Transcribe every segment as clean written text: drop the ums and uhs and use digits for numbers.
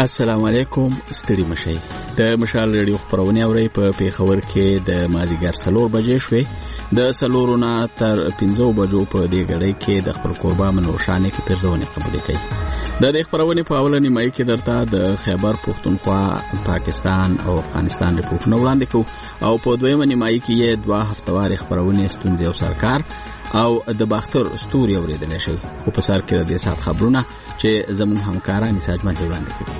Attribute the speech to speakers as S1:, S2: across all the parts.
S1: السلام علیکم. ستړي مشئ. د مشال ریډیو خبرونه اوري په پیښور کې د مازیګر 4 بجې شوې. د 4 نه تر 5 بجو په دې غړي کې د خپل قربا منوشانه کې پیرزونه قبول کړي. د خبرونه په اولنې مای کې درته د خیبر پختونخوا، پاکستان او افغانستان ریپورتونه وړاندې کوو او په دویمه نیمایي کې یې 2 هفتوار خبرونه ستونزې او سرکار او د باختر ستوري اوریدل شي. خو په سر کې د سات خبرونه چې زموږ همکاران نساج مجلس وړاندې کوي.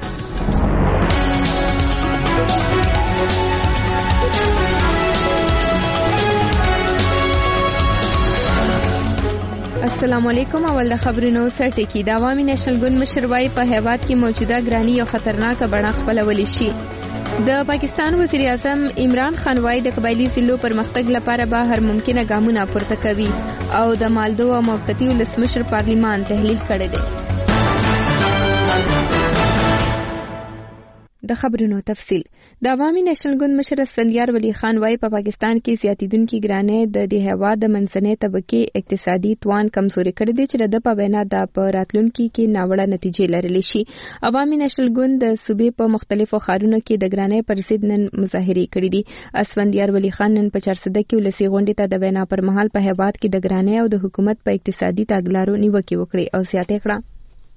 S2: السلام علیکم. اول د خبرونو سرټکی. د عوامي نېشنل ګوند مشر وايي په هیواد کې موجوده ګرانی او خطرناکه بڼه خپلولی شي. د پاکستان وزیر اعظم عمران خان وايي د قبایلی ضلعو پرمختګ لپاره به هر ممکنه ګامونه پورته کوي او د مالدو او موقتی ولسمشر پارلیمان تحلیل کړی دی. د خبرونو تفصیل. د عوامي نېشنل ګوند مشر اسفندیار ولی خان وايي په پاکستان کې زیاتیدونکو ګرانۍ د دې هیواد د منځنۍ طبقه اقتصادي توان کمزوري کړی دی چې د په وینا د پراتلونکو کې ناوړه نتیجې لرلی شي. عوامي نېشنل ګوند د صوبې په مختلفو ښارونو کې د ګرانۍ پر ضد نن مظاهرې کړې دي. اسفندیار ولی خان نن په چارسده کې ولسی غونډې ته د وینا پر مهال په هیواد کې د ګرانۍ او د حکومت په اقتصادي تګلارو نیوکه وکړي او زیاته کړه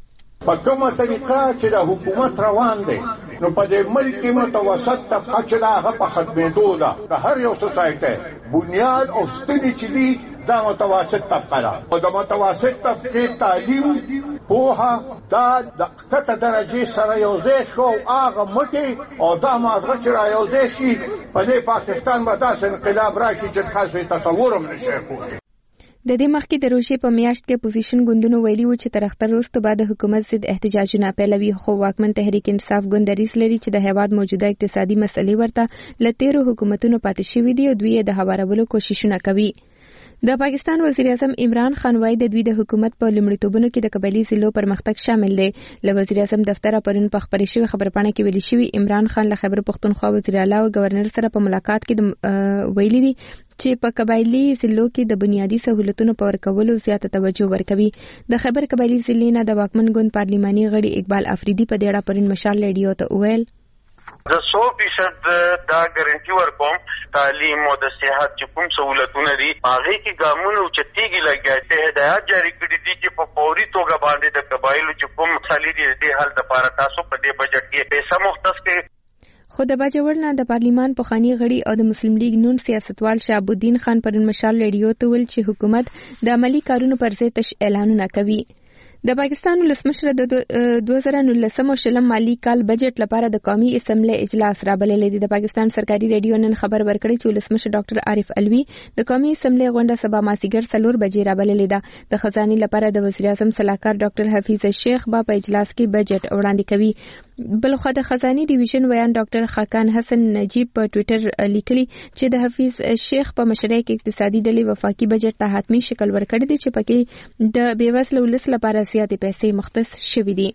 S3: په کومه طریقه چې د حکومت روان دی نو په دې ملک کې متوسط طبقه چې هغه په ختمېدو ده. د هر یو سوسایټي بنیاد او ستنې چې دي دا متوسط طبقه ده او د متوسط طبقه تعلیم پوهه دا د کته درجه سره یو ځای شو هغه مټي او دا مازغه چې را یو ځای شي په دې پاکستان به داسې انقلاب راشي چې تاسو تصور هم نشئ کولی.
S2: د دې مخکې د روشې په میاشت کې اپوزیشن ګوندونو ویلي و چې تر اختر وروسته به د حکومت ضد احتجاجونه پیلوي، خو واکمن تحریک انصاف ګوند دریځ لري چې د هیواد موجوده اقتصادي مسلې ورته له تیرو حکومتونو پاتې شوي دي او دوی یې د هوارولو کوششونه کوي. د پاکستان وزیر اعظم عمران خان وايي د دوی د حکومت په لومړیتوبونو کې د قبایلی ضلعو پرمختګ شامل دی. له وزیر اعظم دفتر پرون په خبرې شوې خبرپاڼه کې ویلي شوی عمران خان له خیبر پختونخوا وزیر اعلی او گورنر سره په ملاقات کې ویلي دي چې په قبایلی ضلعو کې د بنیادی سہولتونو په ورکولو زیاته توجه ورکوي. د خیبر قبایلی ضلع نه د واکمن ګوند پارلیماني غړي اقبال افریدي په دې اړه پرون مشال ریډیو ته وویل
S4: د 100% دا ګارانټي ورکوم تعلیم او د صحت چې کوم سہولتونه دي هغه کې ګامونه چتیږي لګیا ته هدایت جاری کړي دي چې په فوري توګه باندې د قبایلو چې کوم مسالې دي د حل لپاره تاسو په دې بجټ کې پیسې مختص کړئ.
S2: خو د باجوړ نه د پارلیمان پخوانی غړي او د مسلم لیگ نون سیاستوال شهاب الدین خان پرون مشال ریډیو ته ویل چې حکومت د عملی کارونو پر ضد تش اعلانونه کوي. د پاکستان ولسمشر د 2019 مالی کال بجټ لپاره د قومي اسمبلی اجلاس رابللی دی. د پاکستان سرکاري ریډیو نن خبر ورکړی چې ولسمشر ډاکټر عارف الوی د قومي اسمبلی غونډه سبا مازیګر 4 بجې رابللی ده. د خزانه لپاره د وزیر اعظم صلاحکار ډاکټر حفیظ شیخ په اجلاس کې بجټ وړاندې کوي. بلخو د خزانه ډیویژن ویان ډاکټر خاکان حسن نجیب په ټوئیټر لیکلي چې د حفیظ شیخ په مشرۍ کې اقتصادي ډلې وفاقي بجټ ته حتمی شکل ورکړی دی چې پکې د بیوزله ولس لپاره زیاتې پیسې مختص شوي دي.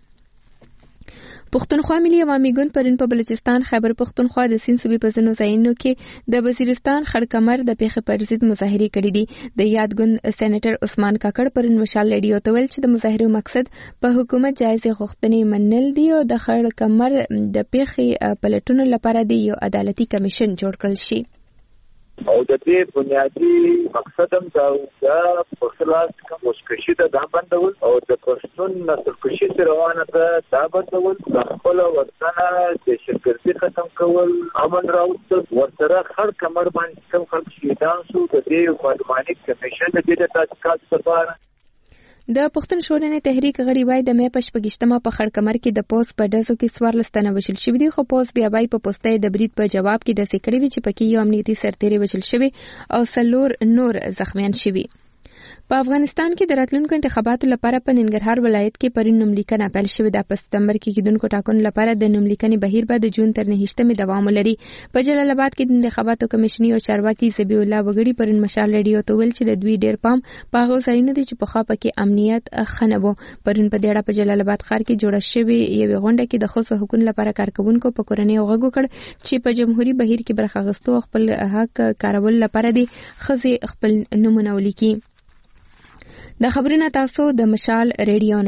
S2: پښتونخوا ملي عوامي ګوند پرون په بلوچستان، خیبر پښتونخوا د سیند صوبې په ځینو ځایونو کې د وزیرستان خړکمر د پیښې پر ضد مظاهرې کړې دي. د یاد ګوند سېنیټر عثمان کاکړ پرون مشال ریډیو ته ویل چې د مظاهرو مقصد په حکومت جایزې غوښتنې منل دي او د خړکمر د پیښې پلټونو لپاره د یو عدالتي کمیشن جوړ کړل شي.
S5: او د دې بنیادی مقصد هم دا پښتلاس کوم وشکشي ده دا بندول او د پښتون نسل کشي روانه ده دا بندول، خپل وطن د شرکتي ختم کول، امن راوستل، ورسره خړ کمر باندې کوم خلک شهیدان شو. د دې پارلماني کمیشن د دې تحقیقات لپاره
S2: د پښتون ژغورنې تحریک غړي وايي د مې په 28 په خړکمر کې د پوس په ډزو کې 14 تنه وژل شوي دي، خو پوس بیا په پوسټۍ د برید په جواب کې د سکړې وی چې پکې یو امنیتي سرتیری وژل شوی او 4 نور زخمیان شوي. په افغانستان کې د راتلونکو انتخاباتو لپاره په ننګرهار ولایت کې پرون نوملیکنه پیل شوې ده. په سپتمبر کې کېدونکو ټاکنو لپاره د نوملیکنې بهیر به د جون تر 9 دوام ولري. په جلال آباد کې د انتخاباتو کمیشني او چارواکي ذبیح الله وګړي پرون مشال ریډیو ته ویل چې د دوی ډېر پام په هغو ځایونو دی چې پخوا پکې امنیت ښه نه و. پرون په دې اړه په جلال آباد ښار کې جوړه شوې یوې غونډه کې د ښځو حقوقو لپاره کارکوونکو په کورنۍ غږ وکړ چې په جمهوریت بهیر کې برخه اخیستو خپل حق کارول لپاره دي ښځې خپل نومونه ولیکي. د خبرونه تاسو د مشال ریډیو نوره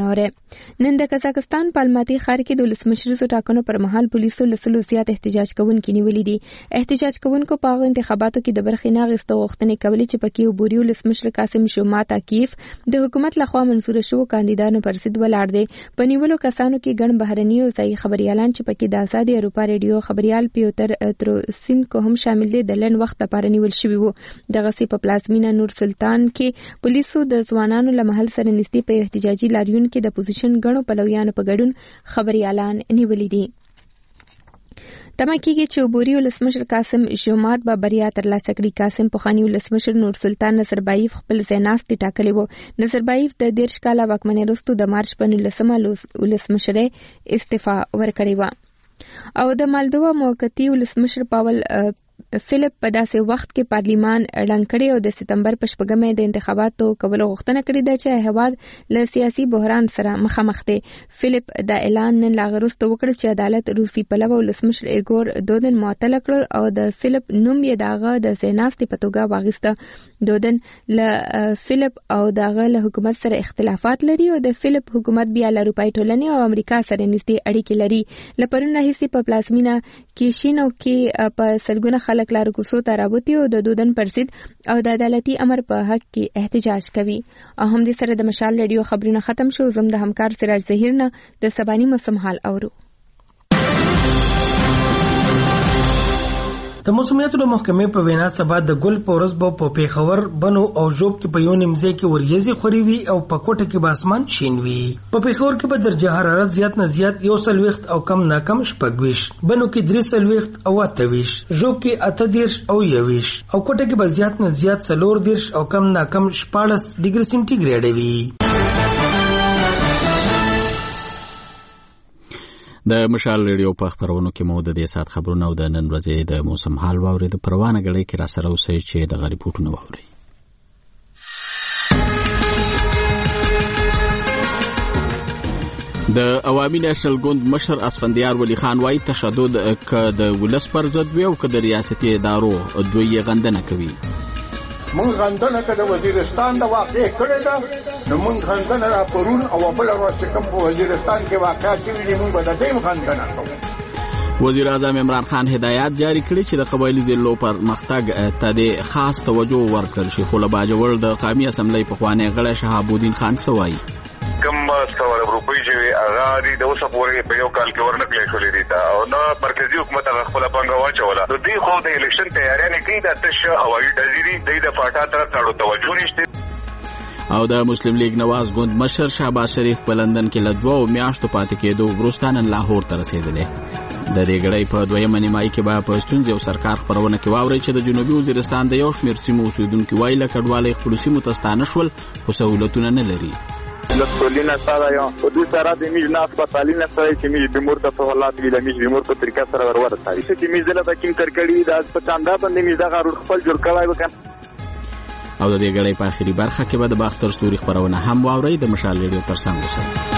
S2: نن د قزاقستان په الماتي ښار کې د ولسمشریزو ټاکنو پر مهال پولیسو لسلو زیات احتجاج کوونکي نیولي دي. احتجاج کوونکو په هغه انتخاباتو کې د برخې نه اخیستو غوښتنې کولې چې پکې عبوري ولسمشر قاسم شومات عکیف د حکومت لخوا منظور شوو کاندیدانو پر ضد ولاړ دي. په نیولو کسانو کې ګڼ بهرني او ځایي خبريالان چې پکې د آزادي اروپا ریډیو خبريال پیوتر تروسینکو هم شامل دي د لن وخت لپاره نیول شوی وو. دغه سي په پلازمینه نور سلطان کې پولیسو د ځوانانو له محل سره نږدې په احتجاجي لاریون کې د اپوزیشن غړو پلویانو په ګډون خبريالان نیولي دي. تمه کېږي چې عبوري ولسمشر قاسم شومات به بریا ترلاسه کړي. قاسم پخواني ولسمشر نور سلطان نصربایف خپل ځای ناستې ټاکلی وو. نصربایف د 13 کاله واکمنۍ وروسته د مارچ په 19 ولسمشرۍ استعفا ورکړې وه او د مالدووا موقتي ولسمشر پاول فلیپ په داسې وخت کې پارلیمان ړنګ کړی او د سپتمبر په 8 د انتخاباتو کولو غوښتنه کړې ده چې هیواد له سیاسي بحران سره مخامخ دی. فلیپ دا اعلان نن لا وروسته وکړ چې عدالت روسي پلوه ولسمشر ایګور دودن معطل کړ او د فلیپ نوم یې داغه د زیناستې په توګه واغسته. دودن له فلیپ او داغه له حکومت سره اختلافات لري او د فلیپ حکومت بیا له اروپای ټولنې او امریکا سره نږدې اړیکې لري. لپاره نه هیڅ په پلازمینه کې شینو کې په سلګونه خلک لار کوڅو ته راوتی او د دودن پر ضد او د عدالتي امر په حق کې احتجاج کوي. او هم د سره د مشال ریډیو خبرونه ختم شو. زم د همکار سراج ظهیر نه د سبانی موسم حال اورو.
S6: د موسمیاتو د محکمې په وینا سبا د ګل په ورځ به په پیښور بنو او ژوب کې په یو نیمځای کې وریځې خوري وي او په کوټه کې به اسمان شین وي. په پیښور کې به درجه حرارت زیات نه زیات 140 او کم نه کم 26، بنو کې 43 او 28، ژوب کې 28 او 21 او کوټه کې به زیات نه زیات 40 او کم نه کم 14 ډیګري سنټیګریډ وي.
S1: د مشال ریډیو په خبرونو کې مو د دې سات خبرونه او د نن ورځې د موسم حال واوري. د پروانه غړي کې را سره اوسئ چې د غریبوټونو واوري. د عوامي نېشنل ګوند مشر اسفندیار ولی خان وايي تشدد ک د ولس پر ضد وي او ک د ریاستي ادارو دوی غندنه کوي.
S3: مونږ غندنه کړه وزیرستان د واقع کړی دا نو مونږ غندنه را پرون او بل ورځ کوم په وزیرستان کې واقع شوی دی مونږ به د دې غندنه کوو.
S1: وزیر اعظم عمران خان هدایت جاری کړی چې د قبایلی ضلعو پر مختګ ته د خاص توجه ورکړل شي. خو له باجوړ د قومي اسمبلی پخوانی غړی شهاب الدین خان سوای
S4: کم ستوره روپۍ چې هغه د اوسه پورې په یو کال کې ورنکلې شولې دي دا او نو مرکزی حکومت هغه خپل پنګ واچوله. نو دوی خو د الیکشن تیاری نه کوي د تش هوایي ډزې د فاټا تر تاړو توجه نشته.
S1: او د مسلم لیگ نواز ګوند مشر شهباز شریف په لندن کې له 2 میاشتو پاتې کېدو وروسته نن لاهور ته رسیدلی. د دې غړي په دویمه نیمایي کې به په ستونزې او سرکار خبرونه کې واوري چې د جنوبي وزیرستان د یو شمېر سیمو اوسیدونکو وایي له کډوالۍ خپلو سیمو ته ستانه شول خو سهولتونه نه لري.
S5: مسئولین سره یا خودی سره د میج نه هسپتالین سره چې میج بیمور ته په حالات ویل میج بیمور په طریقه سره ورور ساري چې میج دله د کیم کرکړی د پچاندا باندې میج دغه خپل جوړ کړای وکړ.
S1: او د دې غړي په اخیری برخه کې به د باختر ستوري خبرونه هم واوري. د مشال ریډیو ترڅنګ اوسئ.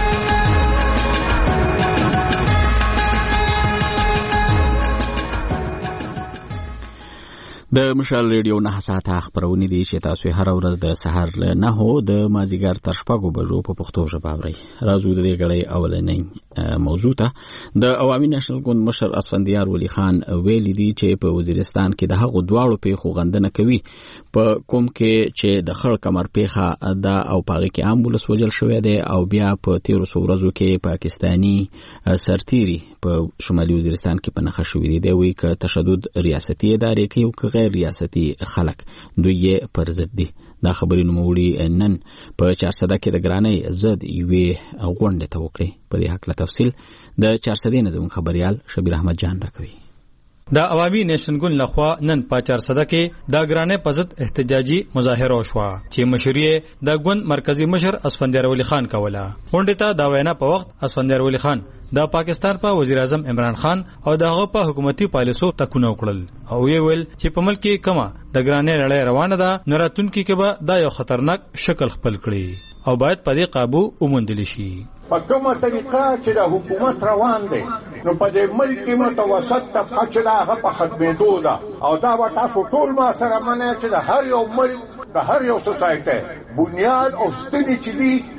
S1: د مشال ریډیو 9 ساعته خبرونه دي چې تاسو هر ورځ د سحر له 9 د مازیګر تر 6 بجو په پښتو ژبه اورئ. راځو د دې غړي اولنۍ موضوع ته. د عوامي نېشنل ګوند مشر اسفندیار ولی خان ویلي دي چې په وزیرستان کې د هغو دواړو پیښو غندنه کوي په کوم کې چې د خړ کمر پیښه دا او پاغي کې امبولانس وجل شوې ده او بیا په 13 ورځو کې پاکستانی سرتيري په شمالي وزیرستان کې په نخښه شوې دي. دوی ک تشدد ریاستي ادارې کوي او غیر ریاستي خلک دوی پر ضد دي. دا خبرې نوموړي نن په 400 کې د ګرانۍ زد یوې غونډه ته وکړي. په دې حق له تفصیل د 400 نه زموږ خبريال شبیر احمد جان راکوي.
S7: د عوامي نېشنل ګوند لخوا نن په 400 کې د ګرانۍ په ضد احتجاجي مظاهره وشوه چې مشري د ګوند مرکزی مشر اسفندیار ولی خان کوله. غونډه ته دا وینا په وخت اسفندیار ولی خان د پاکستان په وزیر اعظم عمران خان او دغه په حکومتي پالیسو ټکونه وکړل او یې ویل چې په ملک کې کما د ګرانۍ لړۍ روانه ده نراتونکو کې به دا یو خطرناک شکل خپل کړي او باید په دې قابو وموندل شي.
S3: په کومه طریقه چې د حکومت روان دی نو په دې ملک کې متوسط طبقه چې هغه په ختمېدو ده او دا به تاسو ټول ما سره منئ چې د هر یو ملک د هر یو سوسایټي بنیاد او ستنې چې دي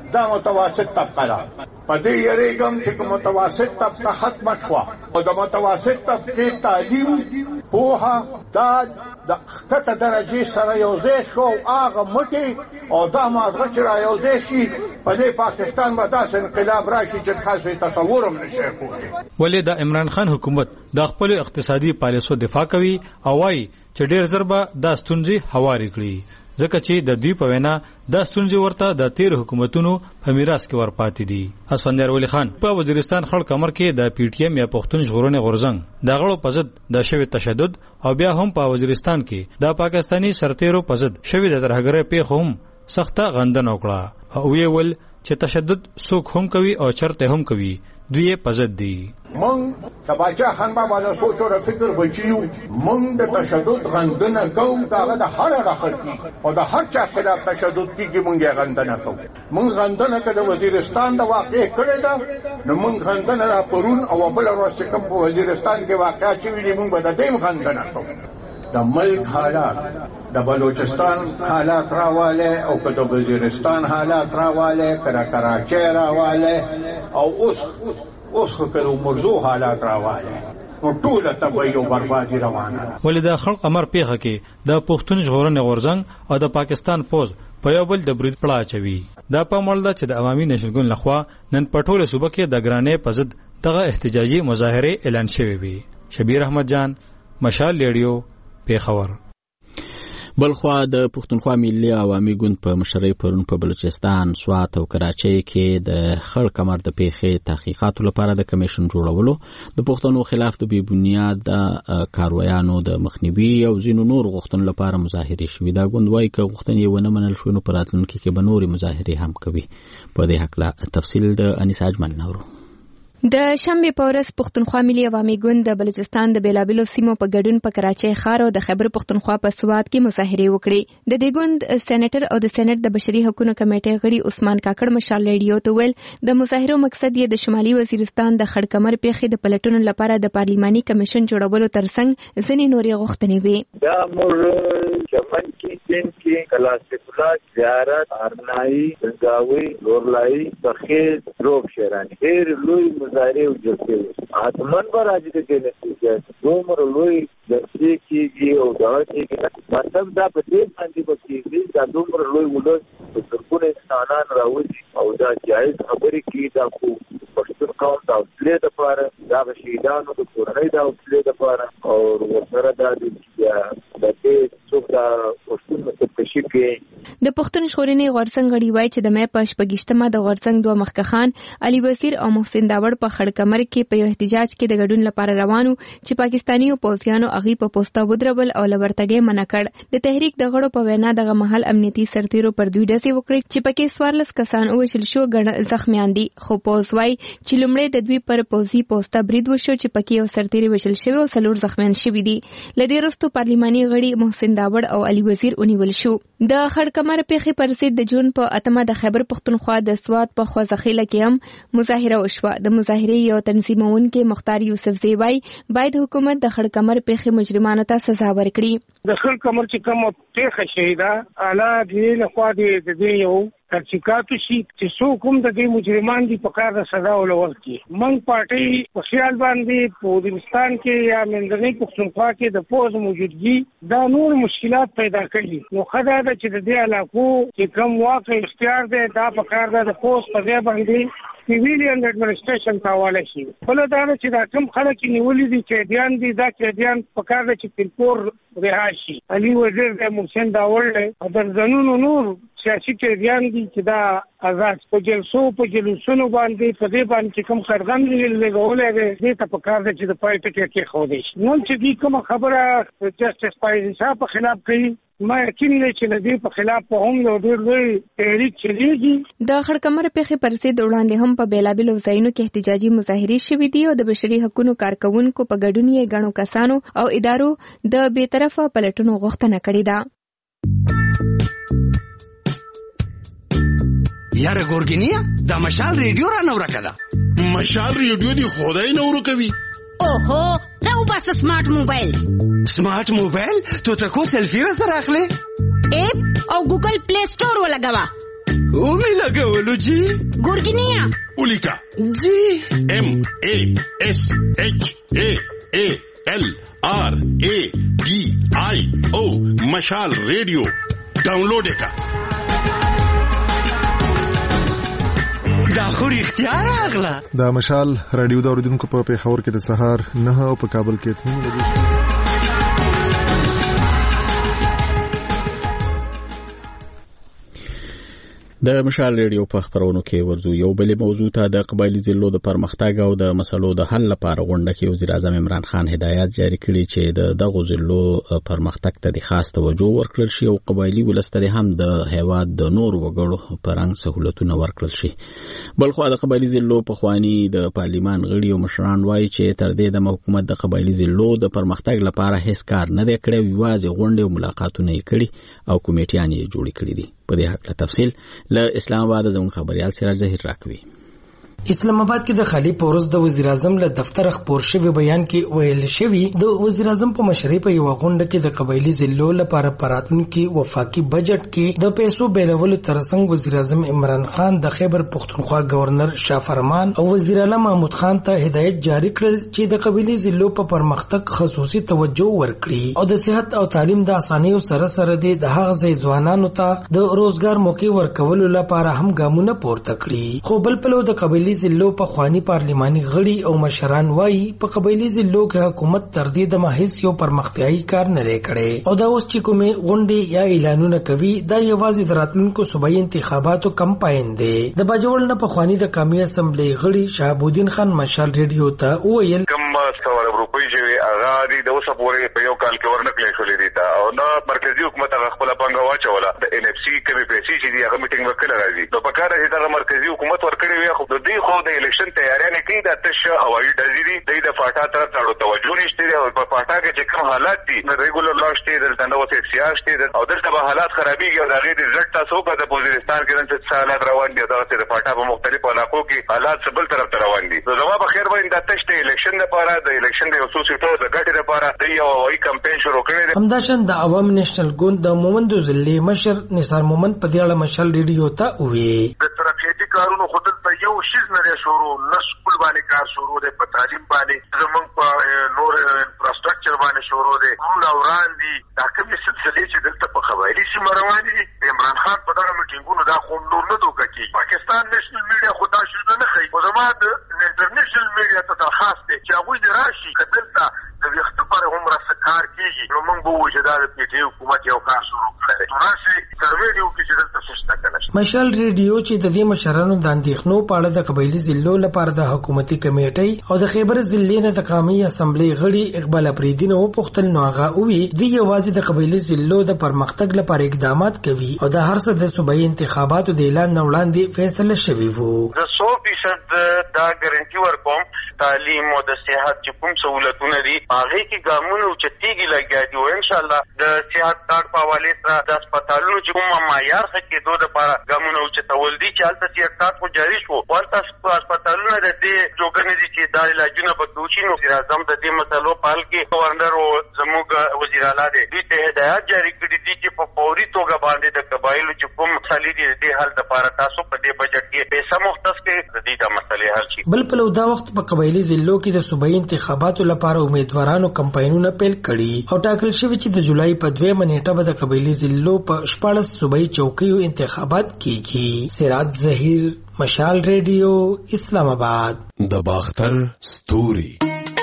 S3: دا متوسط طبقه ده. په دې یریږم چې متوسط طبقه ختمه شوه او د متوسط طبقې تعلیم پوهه دا د ښکته درجې سره یوځای شو او هغه مټې او دا مازغه چې را یوځای شي په دې پاکستان به داسې انقلاب راشي چې تاسو تصور هم نشئ کولی.
S7: ولې د عمران خان حکومت د خپل اقتصادي پالیسو دفاع کوي او وايي چې ډېر زر به دا ستونزې هوارې کړي ځکه چې د دوی په وینا دا ستونزې ورته د تیر حکومتونو په میراث کې ورپاتې دي. اسفندیار ولی خان په وزیرستان خړ کمر کې د پی ټی ایم یا پښتون ژغورنې غورځنګ د غړو په ضد د شوی تشدد او بیا هم په وزیرستان کې د پاکستانی سرتیرو په ضد شوی د ترهګرۍ پیښو هم سخته غندنه وکړه او وی ول چې تشدد څوک هم کوي او چرته هم کوي دوی په ضد دي.
S3: مونږ د باچا خان بابا د سوچ او فکر بچیو مونږ د تشدد غندنه کوو داغه د هر اړخ او د هر چا خلاف تشدد کیږي مونږ یې غندنه کوو. مونږ غندنه کړه وزیرستان د واقع کړه دا نو مونږ غندنه را پرون او بل ورځ کوم په وزیرستان کې واقع چې ویلي مونږ به د دې غندنه کوو. د ملک حالات د بلوچستان حالات راواله او که د وزیرستان حالات راواله کراچۍ راواله او اوس کله مرزو حالات راواله نو ټول تبعی او بربادي روانه.
S7: ولې د خلق امر پیخه کې د پښتون ژغورنې غورځنګ او د پاکستان پوز په یو بل د برید پړه چوي. دا په مړ ده چې د عوامي نشنګون لخوا نن پټوله صوبه کې د ګرانې په ضد دغه احتجاجي مظاهره اعلان شوی وي. شبیر احمد جان، مشال ریډیو، پیښور.
S1: بلخوا د پښتونخوا ملي عوامي ګوند په مشرۍ پرون په بلوچستان، سوات او کراچۍ کې د خړ کمر د پیښې تحقیقاتو لپاره د کمیشن جوړولو، د پښتنو خلاف د بې بنیاد کاروایانو د مخنیوي او ځینو نور غوښتنو لپاره مظاهرې شوې. دا ګوند وایي که غوښتنې یې ونه منل شوې نو په راتلونکي کې به نورې مظاهرې هم کوي. په دې هکله تفصیل د انیس اجمل نورو.
S2: د شنبې په ورځ پښتونخوا ملي عوامي ګوند د بلوچستان د بیلابیلو سیمو په ګډون په کراچۍ ښار او د خیبر پښتونخوا په سوات کې مظاهرې وکړې. د دې ګوند سېنیټر او د سېنات د بشري حقوقو کمیټې غړي عثمان کاکړ مشال ریډیو ته ویل د مظاهرو مقصد یې د شمالي وزیرستان د خړکمر پیښې د پلټنو لپاره د پارلماني کمیشن جوړولو ترڅنګ ځینې نورې غوښتنې وې.
S5: دا مور چمن کې سین کې کلاسیکولا زیارت ارنائی زنګاوي لورلای بخیز روب شهرانی ډېر لوی مظاهره وجوړې اتمن به راځي د دې نتیجه دومره لوی درسي کېږي او دا چې مطلب دا په دې باندې وکړي دا دومره لوی ولر په ټول انسانان راوځي او دا جایز خبرې کې دا خو پښتون قوم دا اصلي د پاره دا شهیدانو د کورنۍ دا اصلي د پاره او ورسره دا د دې څوک دا پښتون متکشي کې
S2: د پښتون ژغورنې غورځنګ غړي وایي چې د مې په 28مه د غورځنګ دوه مخکخان علي وزیر او محسن داوړ په خړکمر کې په یو احتجاج کې د ګډون لپاره روانو چې پاکستاني پوځیانو هغه په پوسټا ودرول او لورتګي منع کړ. د تحریک د غړو په وینا دغه محل امنیتي سرتیرو پر دوی ډزې وکړي چې پکې 14 کسان وژل شو، ګڼ زخمیان دي. خو پوز وایي چې لومړی د دوی پر پوزي پوسټا برید وشو چې پکې یو سرتیری وژل شوی او 4 زخمیان شوي دي. لدې وروسته پارلماني غړي محسن داوړ او علي وزیر ونیول شو. د خړکمر پیښې پر ضد د جون په 8مه د خیبر پښتونخوا د سوات په خوځخیله کې هم مظاهره وشوه. د مظاهرې یو تنظیمونکي مختار یوسفزی وایي باید حکومت د خړکمر پیښې مجرمانو ته سزا ورکړي.
S8: د خړکمر چې کوم پیښه شهیدا اعلی دی له خوا دې یو تحقیقات شي چې څوک هم د دې مجرمان دي په کار سزا ولور کی. منګ پارټي په خیال باندې په وزیرستان کې یا منځنۍ پښتونخوا کې د پوز موجودګي دا نور مشکلات پیدا کړي. نو خدای دا چې د دې علاقو چې کوم واقع اختیار دی دا په کار د پوز په ځای باندې سیویلین اډمنسټریشن ته حواله شي. بل دا چې دا کوم خلک نیولې دي چې دیان دي دا چې دیان په کار د چې پلپور رهاشي علي وزیر د محسن داوړ او د زنونو نور سیاسي قیدیان دي چې دا آزاد په جلوسونو باندې په دې باندې کوم خرغم لګولې دي ته په کار چې د پایټ کې خو دي. نو چې دې کوم خبره جسټس پایزا په خلاف کوي ما یقین لري چې لدې په خلاف په هم نو ډېر لوی تحریک چلیږي.
S2: د خړکمر پیښې پر ضد وړاندې هم په بیلابیلو ځایونو کې احتجاجي مظاهرې شوې دي او د بشري حقوقو کارکونکو په ګډون یې غنو کسانو او ادارو د بیطرفه پلټنو غوښتنه کړې ده.
S9: یاره ګورګینیا دا مشال ریډیو را نو راکړه.
S10: مشال ریډیو دی خدای نو ورکوي.
S11: اوهو راو بس سمارټ موبایل.
S9: سمارټ موبایل ته کو سلفي سره اخلي
S11: اپ او ګوګل پلی سٹور ولګوا
S9: اومې لګولو جی
S11: ګورګینیا
S10: ولیکا
S9: جی
S10: MASHALRADIO مشال ریډیو ډاونلوډ کا
S9: دا خو رښتیا راغله.
S12: دا مشال رادیو د اوریدونکو په پیښور کې د سهار 9 او په کابل کې 8 بجې
S1: د مشال ریډیو په خبرونو کې ورزو یو بل موضوع ته د قبایلی ضلعو د پرمختګ او د مسلو د حل لپاره غونډه کې وزیر اعظم عمران خان هدایت جاری کړي چې د دغو ضلعو پرمختګ ته د خاص توجه ورکړل شي او قبایلی ولستره هم د هیواد د نور وګړو پرنګ سہولتونه ورکړل شي. بلخو د قبایلی ضلعو په خواني د پارلیمان غړي او مشران وایي چې تر دې د حکومت د قبایلی ضلعو د پرمختګ لپاره هیڅ کار نه دی کړی، یوازې غونډه او ملاقاتونه یې کړي او کمیټیان یې جوړ کړي دي. په دې حق له تفصیل له اسلام آباد زموږ خبريال سراج ظهیر راکوي.
S6: اسلام آباد کې د خالی پورس د وزیر اعظم له دفتر خبر شوی بیان کې ویل شوی د وزیر اعظم په مشرۍ په یو غونډه کې د قبایلی ضلعو لپاره پراتونکو وفاقي بجټ کې د پیسو بیلولو ترڅنګ وزیر اعظم عمران خان د خیبر پختونخوا گورنر شاه فرمان او وزیر اعلی محمود خان ته هدایت جاری کړل چې د قبایلی ضلعو په پرمختګ خصوصي توجه ورکړي او د صحت او تعلیم د اسانیو سره سره د هغه ځوانانو ته د روزګار موقع ورکولو لپاره هم ګامونه پورته کړي. خو بل په د قبایلی ضلعو په خواني پارلیماني غړي او مشران وایي په قبایلی ضلعو کې حکومت تر دې د محیث یو پرمختیایي کار نه لري کړی او دا اوس چې کومه غونډې یا اعلانونه کوي دا یوازې د راتلونکو صوبایي انتخاباتو کمپاین دی. د باجوړ نه په خواني د قومي اسمبلی غړي شهاب الدین خان مشال ریډیو ته ویل
S4: کوم څور روپۍ چې هغه د اوسه پورې په یو کال کې ورنکلې شولې دي او نو مرکزی حکومت هغه خپل پنګه واچوله د NFC کمی پیسې چې دی هغه میټینګ وکړه راځي نو په کار چې دا مرکزی حکومت ورکړي وي خو د دې خو د الیکشن تیاریانه کوي د تش هوایي ډزې دي د فاټا تر تاړو توجه نشته او په فاټا کې چې کوم حالات دي نو ریګولر لاشته دلته نو څه سیاست دي او دلته به حالات خرابېږي او دا غي د رټ تاسو په د وزیرستان کې نن څه حالات روان دي دا د فاټا په مختلفو علاقو کې حالات بل طرف ته روان دي نو زما په خیر باندې د تش د الیکشن لپاره د الیکشن د خصوصي ټول د ګټې لپاره د یو هوایي کمپاین شروع کړی دی.
S6: همداشان د عوام نېشنل ګوند د مومند ضلع مشر نثار مومند په دې اړه مشال ریډیو ته وی
S3: د ترقیاتي کارونو خودل په یو شیز نه شروع نسکول باندې کار شروع دی په تعلیم باندې زمونږ په نور انفراستراکچر باندې شروع دی نو وړاندې دا کومې سلسلې چې دلته په قبایلی سیمه روانې دي د عمران خان په دغه میټینګونو دا خو نور نه دوکه کوي. پاکستان نېشنل میډیا خو دا شی نه ښیي خو زما د انټرنیشنل میډیا ته درخواست دی چې هغوی دې راشي که دلته د ویښته پر هومره څه کار کېږي نو موږ به ووایو چې دا د PTI حکومت یو کار شروع کړی دی راشي سروې دې وکړي چې دلته څه شته که نه شته.
S6: مشال ریډیو چې د دې مشرانو د اندېښنو په اړه د قبایلي ضلعو لپاره د حکومتي کمیټې او د خیبر ضلع نه د قومي اسمبلی غړي اقبال افریدی نو پوښتل نو هغه وی دی یوازې د قبایلي ضلعو د پرمختګ لپاره اقدامات کوي او د هر څه د صوبایي انتخاباتو د اعلان نه وړاندې فیصله شوی وو.
S4: د 100% دا ګارانټي ورکوم تعلیم او د صحت چې کوم سہولتونه دي هغه کې ګامونه چتیږي لګیا دي او ان شاء الله د صحت کارت په حواله سره د هسپتالونو چې کوم معیار څخه دوه لپاره ګامونه چتول دي چې حالت صحت کارت خو جاری شو ورته هسپتالونو د دې جوګنې دي چې د علاجونو په دوشي نو وزیر اعظم د دې مسلو په حل کې گورنر او زموږ وزیر اعلی دې ته هدایت جاری کړې دي چې په فوري توګه باندې د قبایلو چې کوم مسلې دي د حل لپاره تاسو په دې بجټ کې پیسې مختص کړئ د دې د مسلې حل شي.
S6: بل په دا وخت په قبایلي ضلعو کې د صوبایي انتخاباتو لپاره امیدوارانو کمپاینونه پیل کړي او ټاکل شوی چې د جولای په 2 نیټه به د قبایلي ضلعو په 14 صوبایي چوکیو انتخابات کیږي. سراج ظهیر مشال ریډیو اسلام آباد.
S10: د باختر ستوري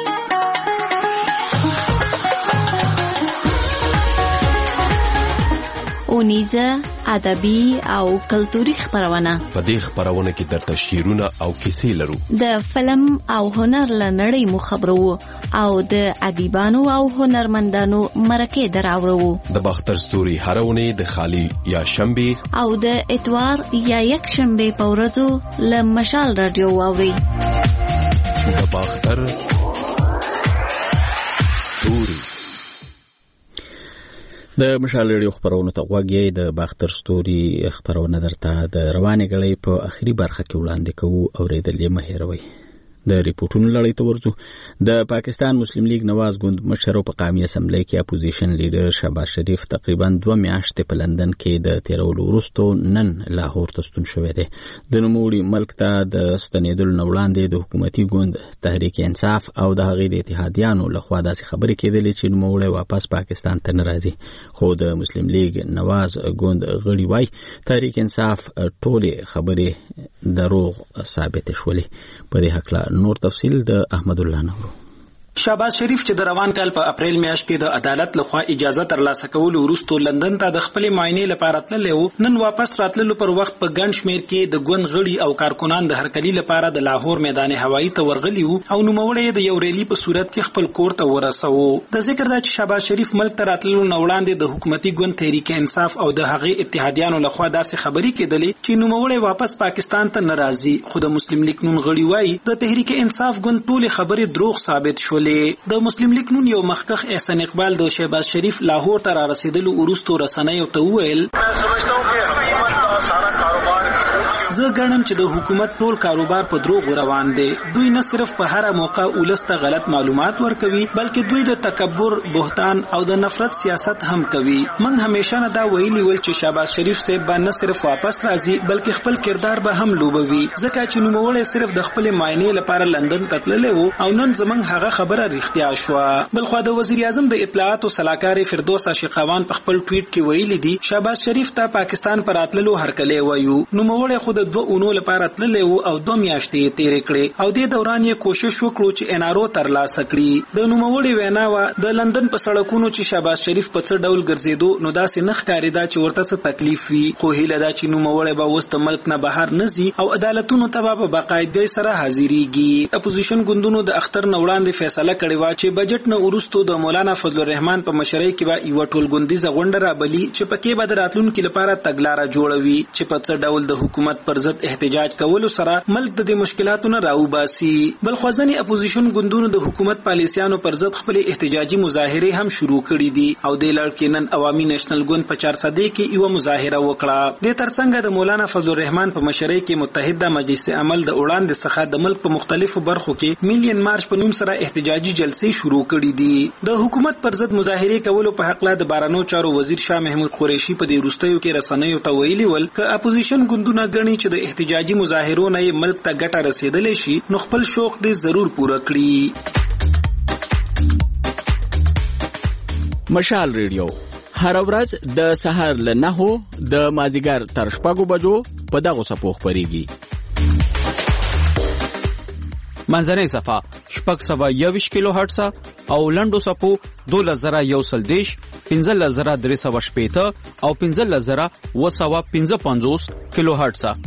S13: اونیزه ادبي او کلتوري خبرونه.
S14: په دې خبرونه کې درته شعرونه او کیسې لرو.
S13: د فلم او هنر لنړۍ مو خبرو او د ادیبانو او هنرمندانو مرکه دراوړو.
S14: د باختر ستوري هرونه د خالی یا شنبه
S13: او د اتوار یا یک شنبه په ورځو ل مشال رادیو واوري.
S14: د باختر ستوري
S1: د مشال ریډیو خبرونه ته غوږی د باختر ستوري خبرونه درته د روانې غړې په اخري برخه کې وړاندې کوو اوریدل یې مهیروي. د ریپورتونو لړۍ ته ورځو. د پاکستان مسلم لیگ نواز ګوند مشر په قومي اسمبلی کې اپوزیشن لیډر شهباز شریف تقریبا 2 میاشتې په لندن کې د تیرولو وروسته نن لاهور ته ستون شوی دی. د نوموړي ملک ته د ستنېدلو نه وړاندې د حکومتي ګوند تحریک انصاف او د هغې د اتحادیانو لخوا داسې خبرې کېدلې چې نوموړی واپس پاکستان ته نه راځي، خو د مسلم لیگ نواز ګوند غړي وایي تحریک انصاف ټولې خبرې دروغ ثابت شولې. په دې هکله نور تفصیل د احمد الله نورو.
S15: شهباز شریف چې د روان کال په اپریل میاشت کې د عدالت لخوا اجازه ترلاسه کولو وروسته لندن ته د خپل معاینې لپاره تللی و، نن واپس راتللو پر وخت په ګڼ شمېر کې د ګوند غړي او کارکنان د هرکلي لپاره د لاهور میدان هوایي ته ورغلي وو او نوموړی د یو ریلي په صورت کې خپل کور ته ورسوه. د ذکر دا چې شهباز شریف ملک ته راتللو نه وړاندې د حکومتي ګوند تحریک انصاف او د هغې اتحادیانو لخوا داسې خبرې کېدلې چې نوموړی واپس پاکستان ته نه راځي، خو د مسلم لیگ نون غړي وایي د تحریک انصاف ګوند ټولې خبرې دروغ ثابت شولې. د مسلم لیگ نون یو مخکخ احسان اقبال د شهباز شریف لاهور ته را رسیدلو وروسته رسنیو ته وویل زه ګڼم چې د حکومت ټول کاروبار په دروغ روان دی. دوی نه صرف په هر موقع ولس ته غلط معلومات ورکوي بلکې دوی د تکبر، بهتان او د نفرت سیاست هم کوي. موږ همیشه نه دا ویلي ول چې شهباز شریف صاحب به نه صرف واپس راځي بلکې خپل کردار به هم لوبوي، ځکه چې نوموړی صرف د خپل معاینې لپاره لندن ته تللی و او نن زموږ هغه خبره رښتیا شوه. بلخوا د وزیر اعظم د اطلاعاتو سلاکار فردوس عاشقاوان په خپل ټویټ کې ویلي دي شهباز شریف ته پاکستان پر راتللو هرکلی وایو. نوموړی خو د 2 اونو لپاره تللی و او 2 میاشتې تیرې کړې او د دوران یې کوشش وکړو چې انارو ترلاسه کړي. د نوموړي وینا وا د لندن په سړکونو چې شهباز شریف په څه ډول ګرځېدو نو داسې نه ښکارېدا چې ورته څه تکلیف وي، خو هیله ده چې نوموړی به اوس د ملک نه بهر نه ځي او عدالتونو ته به په باقاعدګۍ سره حاضرېږي. اپوزیشن ګوندونو د اختر نه وړاندې فیصله کړې وه چې بجټ نه وروسته د مولانا فضل الرحمن په مشرۍ کې به یوه ټولګوندیزه غونډه رابلي چې پکې به د راتلونکي لپاره تګلاره جوړوي چې په څه ډول د حکومت پر ضد احتجاج کولو سره ملک د دې مشکلاتو نه راوباسي. بل خو ځینې اپوزیشن ګوندونو د حکومت پالیسیانو پر ضد خپل احتجاجي مظاهرې هم شروع کړي دي او د لړ کې نن عوامي نېشنل ګوند په 400 کې یو مظاهره وکړه. د ترڅنګ د مولانا فضل الرحمن په مشرۍ کې متحده مجلس عمل د وړاندې څخه د ملک په مختلفو برخو کې میلیون مارچ په نوم سره احتجاجي جلسې شروع کړي دي. د حکومت پر ضد مظاهرې کولو په حق له د بارانو چارو وزیر شاه محمود قریشي په دې وروستیو کې رسنیو ته ویلي ول ک اپوزیشن ګوندونه غني چې د احتجاجي مظاهرو نه ملک ته ګټه رسیدلی شي نو خپل شوق دې ضرور پوره کړي.
S1: مشال ریډیو هر ورځ د سهار له 9 د مازیګر تر 6 بجو په دغه صفو خبريږي.
S16: منځنۍ صفه 621 کیلو هرتز او لنډو صفو 2110 15380 او 15255 کیلو هرتز.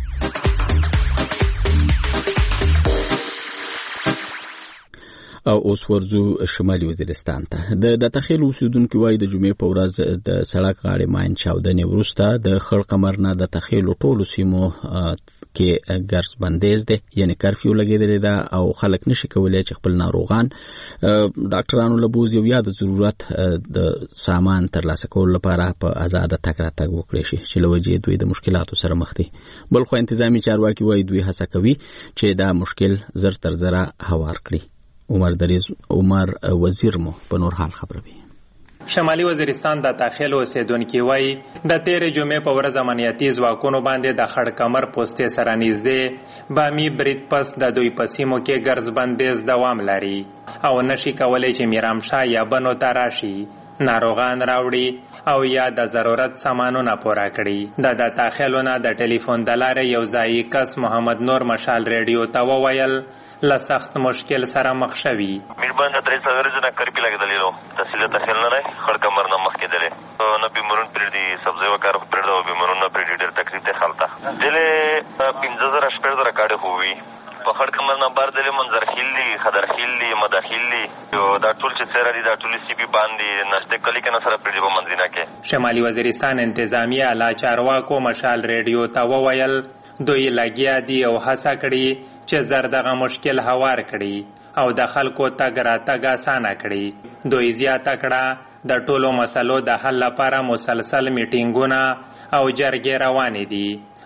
S1: او اوس ورځو شمالي وزیرستان ته. د تخیل اوسیدونکو وایي د جمعې په ورځ د سړک غاړې ماین چاودنې وروسته د خړ قمر نه د تخیل ټولو سیمو کې ګرځ بندیز دی، یعنی کرفیو لګېدلې ده او خلک نشي کولی چې خپل ناروغان ډاکټرانو له بوزي او یا د ضرورت د سامان ترلاسه کولو لپاره په آزاده تګ راتګ وکړي شي چې له وجې دوی د مشکلاتو سره مخ دي. بل خو انتظامی چارواکي وایي دوی هڅه کوي چې دا مشکل زر تر زره هوار کړي. عمر وزیر مو په نور حال خبروي.
S17: شمالي وزیرستان د داخل اوسیدونکو وایي د تیرې جمعې په ورځ امنیتي ځواکونو باندې د خړ کمر پوسټې سره نږدې بامي برید پس د دوی په سیمو کې ګرځ بندیز دوام لري او نشي کولی چې میرامشاه یا بنو ته راشي، ناروغان راوړي او یا د ضرورت سامانونه پوره کړي. د داخلونه د ټلیفون د لارې یو ځایي کس محمد نور مشال ریډیو ته وویل له سخت مشکل سره مخ شوي.
S18: میربان د 300 ورځې کرپی لګېدلې نو تحصیل تخیل نه خړ کمر نه مخ کېدلې نه بیمارون پر دې سبزی وکړ پر دې بیمارون نه پر دې ډېر تکلیف ته خلته دله 15000 شپږ زره کاډه هووي په خړ کمر نه بار دله منظر خیلی خضر خیلی مداخلی یو دا ټول چې سره دي دا ټول سی پی باندې نشته کلی کنه سره پر دې منځینه کې.
S17: شمالي وزیرستان انتظامیه اعلی چارواکو مشال ریډیو ته وویل دوی لګیا دي او هڅه کړي چې زر دغه مشکل هوار کړي او د خلکو تګ راتګ اسانه کړي. دوی زیاته کړه د ټولو مسلو د حل لپاره مسلسل میټینګونه او جرګې روانې دي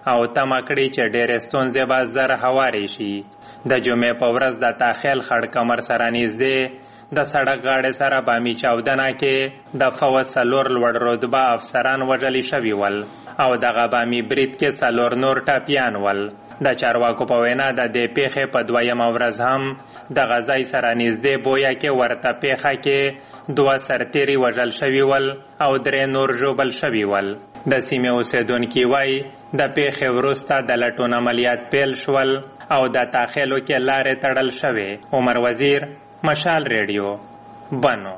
S17: او تمه کړې چې ډېرې ستونزې به زر هوارې شي. د جمعې په ورځ د تاخیل خړ کمر سره نږدې د سړک غاړې سره بامي چاودنه کې د فوج 4 لوړ رتبه افسران وژل شوي ول او دغه بامي برید کې 4 نور ټپیان ول. د چارواکو په وینا د دې پیښې په 2مه ورځ هم د غزای سره نږدې بویا کې ورته پیښه کې 2 سرتیري وژل شوي ول او 3 نور ژوبل شوي ول. د سیمې اوسیدونکي وایي د پیښې وروسته د لټون عملیات پیل شول او د تاخیلو کې لارې تړل شوې. عمر وزیر، مشال ریډیو، بنو.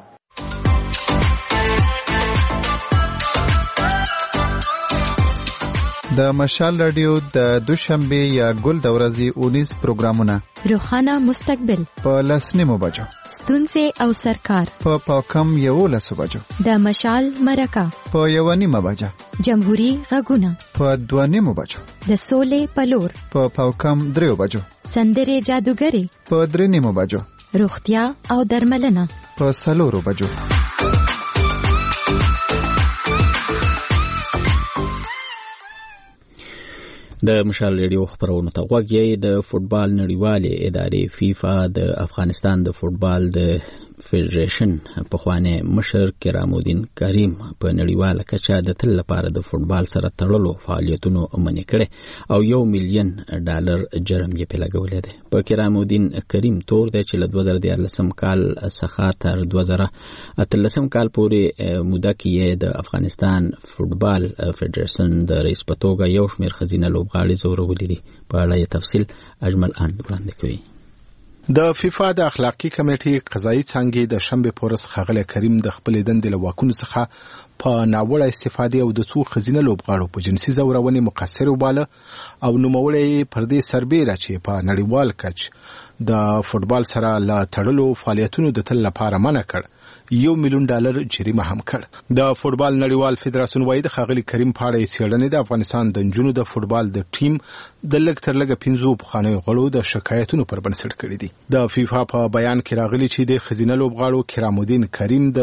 S19: د مشال رادیو د دوشنبه یا ګل د ورځې 19 پروګرامونه:
S13: روخانه مستقبل
S19: په 10 بجو،
S13: ستونزې او سرکار
S19: په پاکم 11 بجو،
S13: د مشال مرکه
S19: په 1 بجه،
S13: جمهوریت غږونه په
S19: 2 بجو،
S13: د سولې پلور
S19: په پاکم 3 بجو،
S13: سندرې جادوګری
S19: په 3 بجو،
S13: روغتیا او درملنه
S19: په 4 بجو.
S1: د مشال ریډیو خبرونه ته غوږ یې. د فوټبال نړیوالې ادارې فیفا د افغانستان د فوټبال د فدریشن پخوانی مشر کرامالدین کریم په نړیواله کچه د تل لپاره د فوټبال سره تړلو فعالیتونو منع کړي او $1 ملیون جرم یې په لګولې ده. په کرامالدین کریم تور دی چې له 2013 کال څخه تر 2013 کال پورې موده کې د افغانستان فوټبال فدریشن د رئیس په توګه یو شمېر خزینه لوبغاړي زورولې دي. په اړه یې تفصیل اجمل آن وړاندې کوي.
S20: د فیفا د اخلاقی کمیټې قضایي څانګې د شنبه پورس خغل کریم د خپل دندې له واکونو څخه په ناوړه استفاده او د څو خزینه لوبغاړو په جنسي زورونې مقصر وباله او نوموړی پر دې سربېره چې په نړیوال کچ د فوټبال سره لا تړلو فعالیتونو د تل لپاره منع کړ. $1 ملیون جریمه هم کړ. د فوټبال نړیوال فدراسیون وايي د خغلی کریم په اړه څېړنې د افغانستان د نجونو د فوټبال د ټیم د لږ تر لږه 15 پخوانیو غړو د شکایتونو پر بنسټ کړي دي. د فیفا په بیان کې راغلي چې د خزینه لوبغاړو کرامالدین کریم د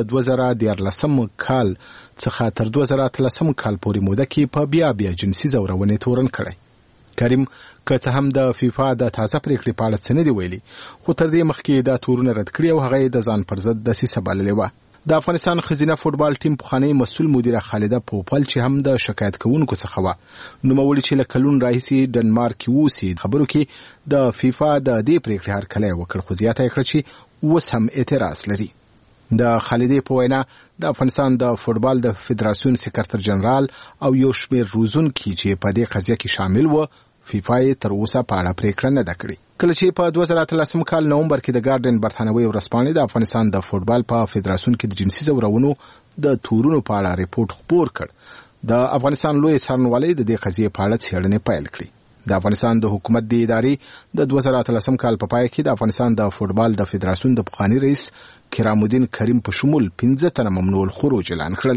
S20: 2013 کال څخه تر 2013 کال پورې موده کې په بیا جنسي زورونې تورن کړي. کریم که څه هم د فیفا د تازه پریکړې په اړه څه نه دی ویلي، خو تر دې مخکې دا تورونه رد کړي او هغه د ځان پر ضد دسیسه بللې وه. د افغانستان خزینه فوټبال ټیم پخوانی مسؤل مدیره خالده پوپل چې هم د شکایت کوونکو څخه وه، نوموړي چې له کلون راهیسې ډنمارک کې اوسي خبرو کې د فیفا د دې پریکړې هرکلی وکړ، خو زیاته یې کړه چې اوس هم اعتراض لري. د خالدې په وینا د افغانستان د فوټبال د فدراسیون سکرټر جنرال او یو شمېر روزونکي چې په دې قضیه کې شامل و فیفا یې تر اوسه په اړه پریکړه نه ده کړې. کله چې په 2013 کال نومبر کې د ګارډین برتانوي ورځپاڼې د افغانستان د فوټبال په فدراسیون کې د جنسي زورونو د تورونو په اړه ریپورت خپور کړ، د افغانستان لوی څارنوالۍ د دې قضیې په اړه څېړنې پیل کړې. د افغانستان د حکومت د ادارې د 2013 کال په پای کې د افغانستان د فوټبال د فدراسیون د پخوانی رئیس کرامالدین کریم په شمول 15 تنه ممنوع الخروج اعلان کړل.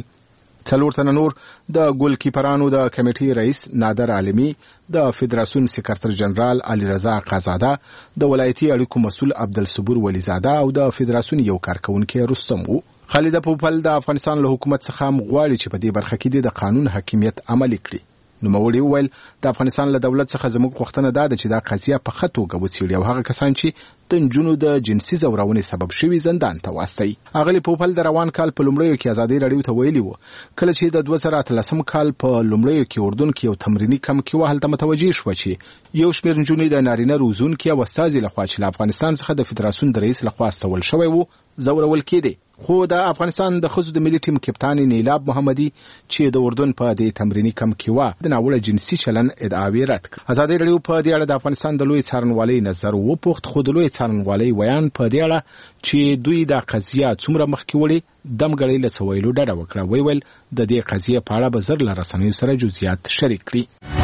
S20: 4 تنه نور د ګولکیپرانو د کمیټې رئیس نادر عالمی، د فدراسیون سکرټر جنرال علي رضا قزاده، د ولایتي اړیکو مسؤل عبدالصبور ولیزاده او د فدراسیون یو کارکونکي رستم وو. خالد پوپل د افغانستان له حکومت څخه غواړي چې په دې برخه کې د قانون حاکمیت عملي کړي. نوموړي وویل د افغانستان له دولت څخه زموږ غوښتنه ده چې دا قضیه په ښه توګه وڅېړي او هغه کسان چې د نجونو د جنسي زورونې سبب شوي زندان ته واستوي. اغلې پوپل د روان کال په لومړیو کې ازادي راډیو ته ویلي و کله چې د 2013 کال په لومړیو کې اردن کې یو تمرینی کم کې وهلته متوجه شو چې یو شمېر نجونې د نارینه روزونکي او استازي لخوا چې له افغانستان څخه د فدراسیون د رئیس لخوا استول شوی وو زورول کېدې. خو د افغانستان د ښځو د ملي ټیم کپتان نیلاب محمدي چې د اردن په دې تمرینی کم کې و د ناوړه جنسي چلن ادعاوې رد کړ. ازادي راډیو په دې اړه د افغانستان د لوی څارنوالۍ نظر وپوښت، خو د لوی څارنوالۍ ویان په دې اړه چې دوی دا قضیه څومره مخکې وړي دمګړۍ له څه ویلو ډډه وکړه. ویل د دې قضیه په اړه به زر له رسنیو سره جزئیات شریک کړي.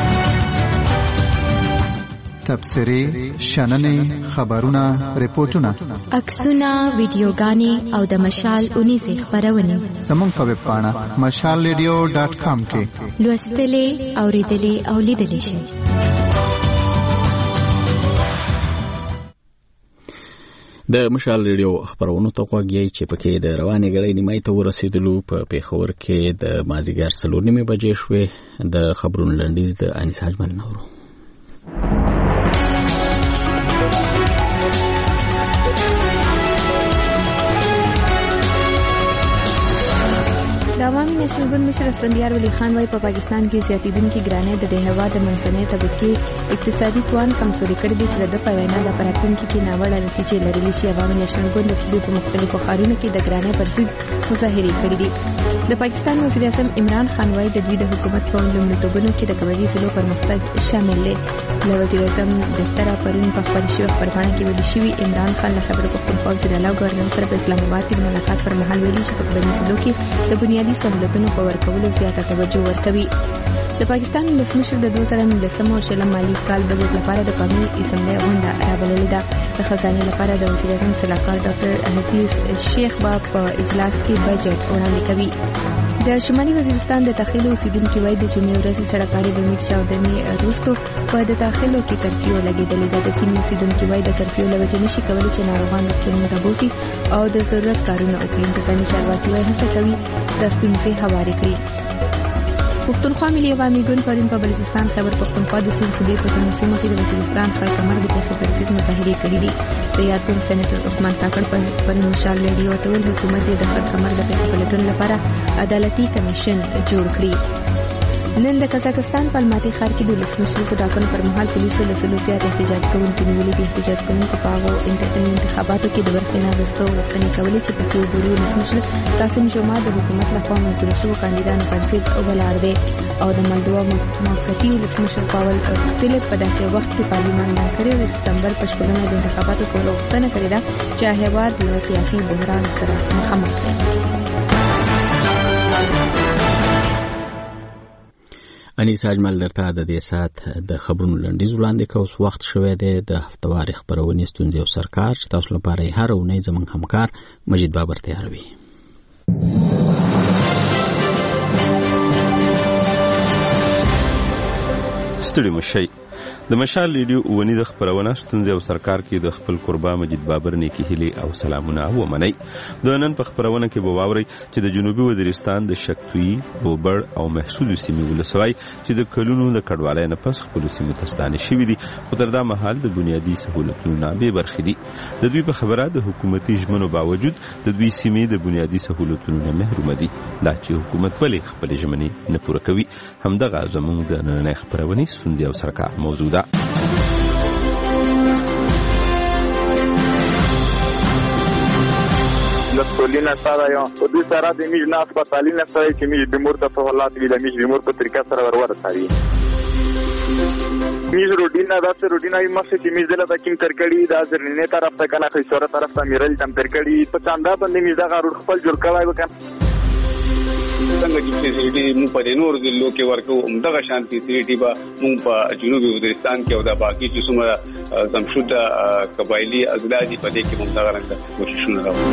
S19: تبصرې، شننې، خبرونه، ریپورتونه،
S13: عکسونه، ویډیوګانې او د مشال 19 خبرونه
S19: زموږ په ویب پاڼه mashalradio.com کې
S13: لوستلې، اوریدلې او لیدلې شئ.
S1: د مشال ریډیو خبرونو ته غوږی چې پکې د روانې غړې نیمای ته ورسېدلو په پیښور کې د مازیګر 4:30 بجې شوې. د خبرونو لنډیز د انیس حاجمل نورو.
S2: د عوامي نېشنل ګوند مشر اسفندیار ولی خان وايي په پاکستان کې زیاتېدونکې ګرانۍ د هېواد د منځنۍ طبقې اقتصادي توان کمزوري کړی دی چې د په وینا د راتلونکي کې ناوړه نتیجې لرلی شي. عوامي نېشنل ګوند د صوبې په مختلفو ښارونو کې د ګرانۍ پر ضد مظاهرې کړې دي. د پاکستان وزیر اعظم عمران خان وايي د دوی د حکومت په لومړیتوبونو کې د قبایلي ضلعو پرمختګ شامل دی. له وزیر اعظم دفتره پرون په خپل شوی خبرپاڼه کې ویلي شوي عمران خان له خبرو پښتونخوا وزیر اعلی ګورنر سره په اسلام آباد کې د ملاقات پر مهال ویلي چې په قبایلي ضلعو کې د بنیادي سہولتونو په ورکولو زیاته توجه ورکوي. د پاکستان ولسمشر د 2019 او شلم مالي کال بجټ لپاره د قومي اسمبلی غونډه رابللې ده. د خزانې لپاره د وزیر اعظم صلاحکار ډاکټر حفیظ شیخ با په اجلاس کې بجټ وړاندې کوي. د شمالي وزیرستان د تخیل اوسیدونکو وایي د جمعې ورځې سړکاري د میټ چاودنې وروسته په د تخیلو کې کرفیو لګېدلې ده. د سیمې اوسیدونکو وایي د کرفیو له وجې نشي کولی چې ناروغان روغتونونو ته بوځي او د ضرورت کارونه وکړي. انتظامي چارواکي وایي هڅه کوي د ستونزې هوارې کړي. پښتونخوا ملي عوامي ګوند پرون په بلوچستان خیبر پښتونخوا د سیند صوبې په ځینو سیمو کې د وزیرستان خړ کمر د پېښې پر ضد مظاهرې کړې دي. د یاد ګوند سېنیټر عثمان کاکړ پرون مشال ریډیو ته ویل حکومت یې د خړ کمر د پېښې په لټون لپاره عدالتي کمیشن جوړ کړي. نن د قزاقستان په الماتي ښار کې د ولسمشر په ټاکنو پر مهال پولیسو له سلو زیات احتجاج کوونکي نیولي دي. احتجاج کوونکو په هغو انتخاباتو کې د برخې نه اخیستو غوښتنې کولې چې پکې وګوري ولسمشر قاسم جوما د حکومت لخوا منظور شوو کاندیدانو پر ضد ولاړ دی او د مالدووا موقتي ولسمشر پاول فیلیپ په داسې وخت کې پارلمان بند کړی او د سپتمبر په 8 د انتخاباتو کولو غوښتنه کړې ده چې هېواد له سیاسي بحران سره مخامخ دی.
S1: انیس حاجمل درته د دې ساعت د خبرونو لنډیز وړاندې کوي. اوس وخت شوی دی د هفتواري خبرونې ستونزې او سرکار چې تاسو لپاره هر اونۍ زموږ همکار مجید بابر تیاروي.
S14: ستړي مشي د مشال ریډیو ونی د خبرونه ستونزې او سرکار کې د خپل قربا مجید بابر نیکی هلي او سلامونه ومني. د نن په خبرونه کې به واوري چې د جنوبي وزیرستان د شکتوي بوبر او محسود سیمې ولسوي چې د کلونو د کډوالۍ نه پس خپل سیمې ته ستانه شوې دي خو تر دا مهال د بنیادي سہولتونو نه بې برخې دي. د دوی په خبره د حکومتي ژمنو باوجود د دوی سیمې د بنیادي سہولتونو نه محروم دي. دا چې حکومت ولې خپل ژمنې نه پوره کوي همدغه زموږ د نن خبرونه ستونزې او سرکار موضوع ده.
S5: مسؤلینا سره یو په دې سره د میج نه هسپتالینه سره چې میج بیمور ته سہولت وی د میج بیمور په طریقه سره ورساري. میز روټینا داسې روټینا یې مخکې چې میز دلته کیم ترکړی دا ځرنې طرف ته کله خیسوره طرف ته میرل تم ترکړی په چاندا باندې میز دا روټ خپل جوړ کړای وکړ.
S21: څنګه چې فیسیلیټي مو په نور ضلعو کې ورکو همدغه شان فیسیلیټي به مو په جنوبي وزیرستان کې او د باقي چې څومره زمشوده قبایلی اضلاع دي په دې کې همدغه رنګ کوششونه راوړو.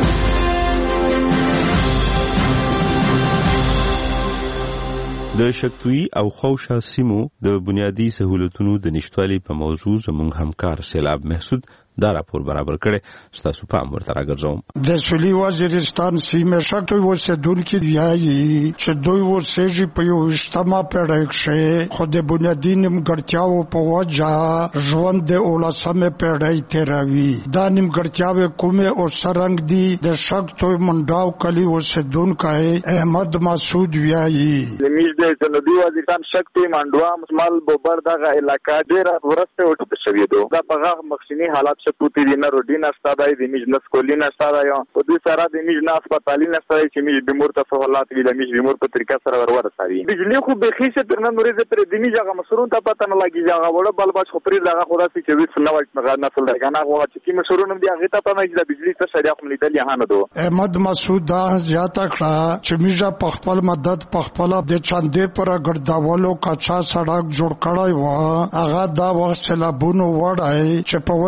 S14: د شکتوي او خوشا سیمو د بنیادی سہولتونو د نشټوالي په موضوع زموږ همکار سیلاب محسود دا راپور برابر کړي. ستاسو پام ورته راګرځوم.
S22: د سویلي وزیرستان سیمه شکتوي اوسېدونکي وایي چې دوی اوسېږي په یو اجتماع پیړۍ کې خو د بنیادي نیمګړتیاو په وجه ژوند د 19مې پیړۍ تیروي. دا نیمګړتیاوې کومې او څرنګه دي د شکتوي منډاو کلي اوسېدونکی احمد مسعود وایي.
S5: زموږ د جنوبي وزیرستان شکتوي منډوا مسمال بوبر دغه علاقې ډېره ورسته وټه شوې ده. دا په هغه مخکینی حالات پوتی دی نه روډینا ستادای دی میج نسکولینا ستادای په دې سره د میج نه هسپتالینه سره چې میج بیمور ته سہولت وی د میج بیمور په طریقه سره ورساري. بجلی خو به خيسه ترنه نورې پر د میج هغه مسرون ته پته نه لګي هغه وړه بل باش خو پرې دغه خدا چې وې سنوي نسل درګانا هغه چې کی مسرون دی هغه ته پته نه د بجلی څخه شریعه خو لیدل یا نه دو.
S22: احمد مسعود دا زیاته کړه چې میج په خپل مدد په خپل د چاندې پر ګرځاولو کاچا سړک جوړ کړای و هغه دا وخت سلابونو وړای چې په وجه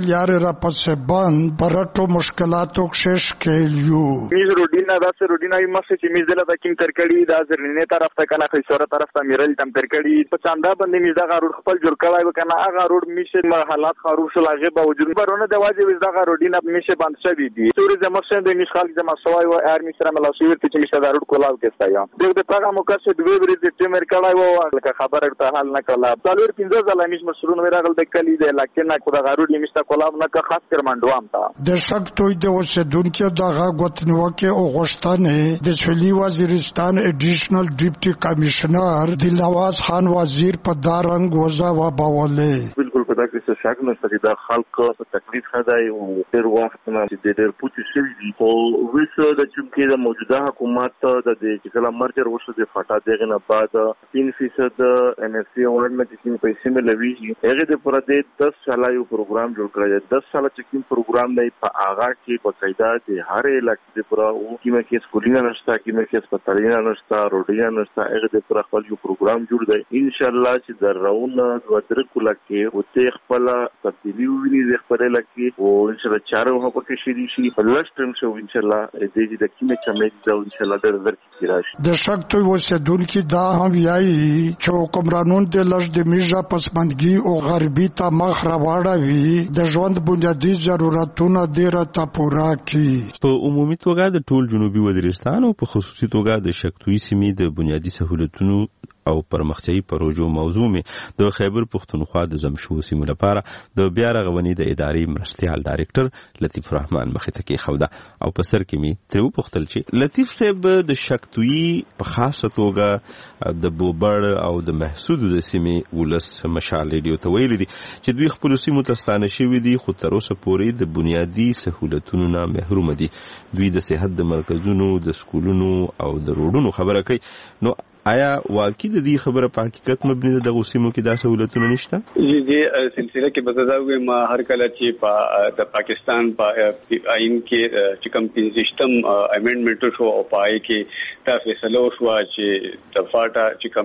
S22: لارې را پسې بند پرټو مشکلاتو کښې ښکیل یو
S7: میز روډینا داسې روډینا یې مخکې چې میز دلته کیم تر کړي دا زرنینې طرف ته کنه خیسوره طرف ته میرل تم تر کړي په چاندا باندې میز دغه روډ خپل جوړ کړای وکنه هغه روډ میشه حالات خراب شو لاغه باوجود برونه د واجب دغه روډینا میشه بند شوی دي تورې زموږ د میش خلک جمع شوی او ار میسره ملاسویر ته چې میشه دا روډ کولاو کېستا یا د پاګه موکسه دوی ورې د ټیمر کړای وو لکه خبره ته حل نه کړه څلور 15 ځله میش مسرون ورغل د کلی د لکه نه کو دغه روډ میشه کولاو نه که خاص کر منډوام تا
S22: د شک توي د اوسېدونکو دغه غوښتنوکه او غوښتنه د سولي وزیرستان اډیشنل ډیپټي کمشنر دلنواز خان وزیر په دارنګ وزا و باولې
S8: بالکل په دغه څه شک نه ستړي د خلکو په تکلیف خدای او ډېر وخت نه چې ډېر پوتې شوی دي او وسه د چونکې د موجوده حکومت د دې کله مرجر وشو د فاټا دغه نه بعد 3% ان اف سی اورنمنت چې په سیمه لويږي هغه د پر دې 10 ساله یو پروګرام جوړ کړی 10 ساله چې کوم پروګرام دی په هغه کې په قاعده د هر علاقې د پر او کیمه کې سکولینه نشته کیمه کې هسپتالینه نشته روډینه نشته هغه د پر خپل یو پروګرام جوړ دی ان شاء الله چې دراونه د درکو لکه او ته خپل تبدیلی ویني د خپل لکه او ان شاء الله چارو هغه کې شری شي په لښتم شو ان شاء الله دې د کیمه کمې دا ان شاء الله د درکې راشي
S22: د شک توي وسېدونکو دا هم یایي چې حکمرانون د لږ د میژه پسماندګي او غربي ته مخ راوړوي د ژوند بنیادی ضرورتونه ډیره ته پوره کړي
S14: په عمومي توګه د ټول جنوبي وزیرستان او په خصوصي توګه د شکتوي سیمې د بنیادی سہولتونو او پرمختیايي پروژو موضوع می د خیبر پختونخوا د زمشو سیمو لپاره د بیا رغونې د ادارې مرستيال ډایریکټر لطیف رحمان مخې ته کې خوده او په سر کې می تر پختل چې لطیف صاحب د شکتوي په خاصه توګه د بوبر او د محسود د سیمې ولس مشال ریډیو ته ویل دي چې دوی خپل سیمو ته ستانه شوي دي خو تر اوسه پورې د بنیادی سہولتونو نه محروم دي دوی د صحت د مرکزونو د سکولونو او د روډونو خبره کوي نو آیا واقعي د دې خبره په حقیقت مبني ده د غوسیمو کې دا سہولتونه نشته
S21: دې سلسله کې بدلوي ما هر کله چې په د پاکستان په آئین کې چې کوم سیستم امندمنت شو او پای کې دا فیصله شو چې د فاټا چې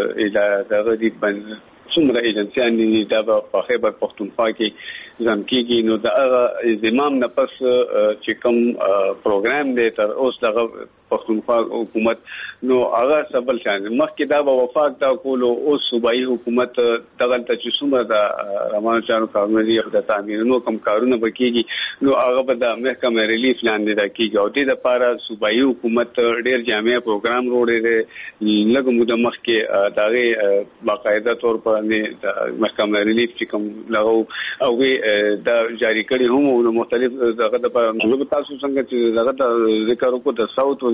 S21: کوم دغه دي څومره ایجنسیان دي دا په خیبر پختونخوا کې ځم کېږي نو دا زمام نه پس چې کوم پروګرام دی تر اوس دغه پختونخوا حکومت نو هغه سبل شان مخکې دا به وفاق دا کولو او صوبایي حکومت دغه ته چې څومره د رحمان چانو کارونه دي د تعمیرونو کم کارونه وکړي نو هغه به د محکمه ریلیف لاندې دا کېږي او د لپاره صوبایي حکومت ډېر جامع پروګرام وروړي لږ موده مخکې دغه باقاعده تور په د محکمه ریلیف چې کوم لغو او دا جاری کړي هم مختلف دغه د تاسو څنګه چې دغه ذکر وکړو د ساوث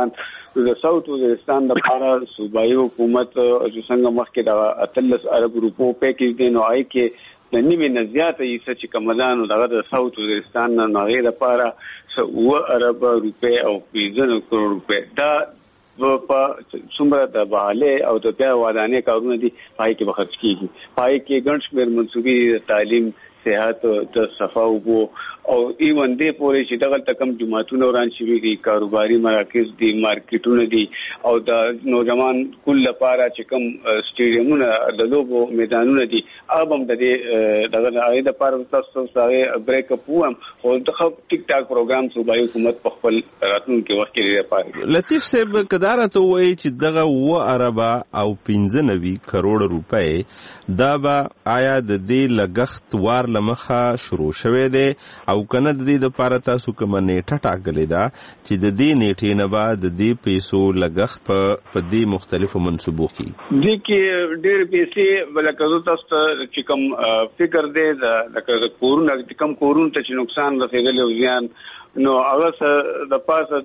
S21: وزیرستان د لپاره صوبایي حکومت چې څنګه مخکې د 13 ارب روپو پیکیج دی نو آی کې د نیمه نه زیاته یې چې کمدان دغه د ساوث وزیرستان نه غیر لپاره 1 ارب روپے او 15 کروڑ روپے دا په څومره د بهاله او د بیا ودانې کارونه دي پای کې بخښ کیږي پای کې ګڼ شمېر منسوبي تعلیم صحت د صفاو او ایون دې پورې چې دغه تکم جماعتونه وران شوي دي کاروباري مراکز دي مارکیټونه دي او د نوجوان کل لپاره چې کوم سټیډیمونه د لوبو میدانونه دي ابم د دې دغه اې د پاره تاسو سره بریک اپ وم او د ټیک ټاک پروګرام صوبایي حکومت په خپل راتلونکي وخت کې لپاره
S14: لطیف صاحب کدار ته وایي چې دغه 1 ارب او 15 کروڑ روپے دا به آیا د دې لګښت وار لمخه شروع شوه دی او کنه د دې لپاره تاسو کوم نیټه ټاکلې ده چې د دې نیټې نه بعد د دې پیسو لګښت په دې مختلفو منصوبو کې
S21: دي کې ډېر پیسې ولکه تاسو چې کوم فکر دی لکه کورونه کم کورونه ته چې نقصان رسیدلی او زیان نو هغه د پاسه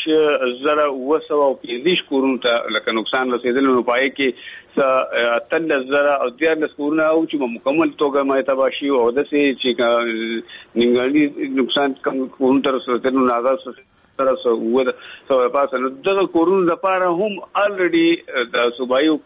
S21: 2,215 کورونه ته لکه نقصان رسیدلی نو پای کې 13,000 او 13 کورونه او چې مکمل توګه مې تباشي او د سې چې نیمګړی نقصان کم کورونه تر رسیدلی نو هغه سره پاسه نو دغه کورونه لپاره هم الریډي د صوبایي حکومت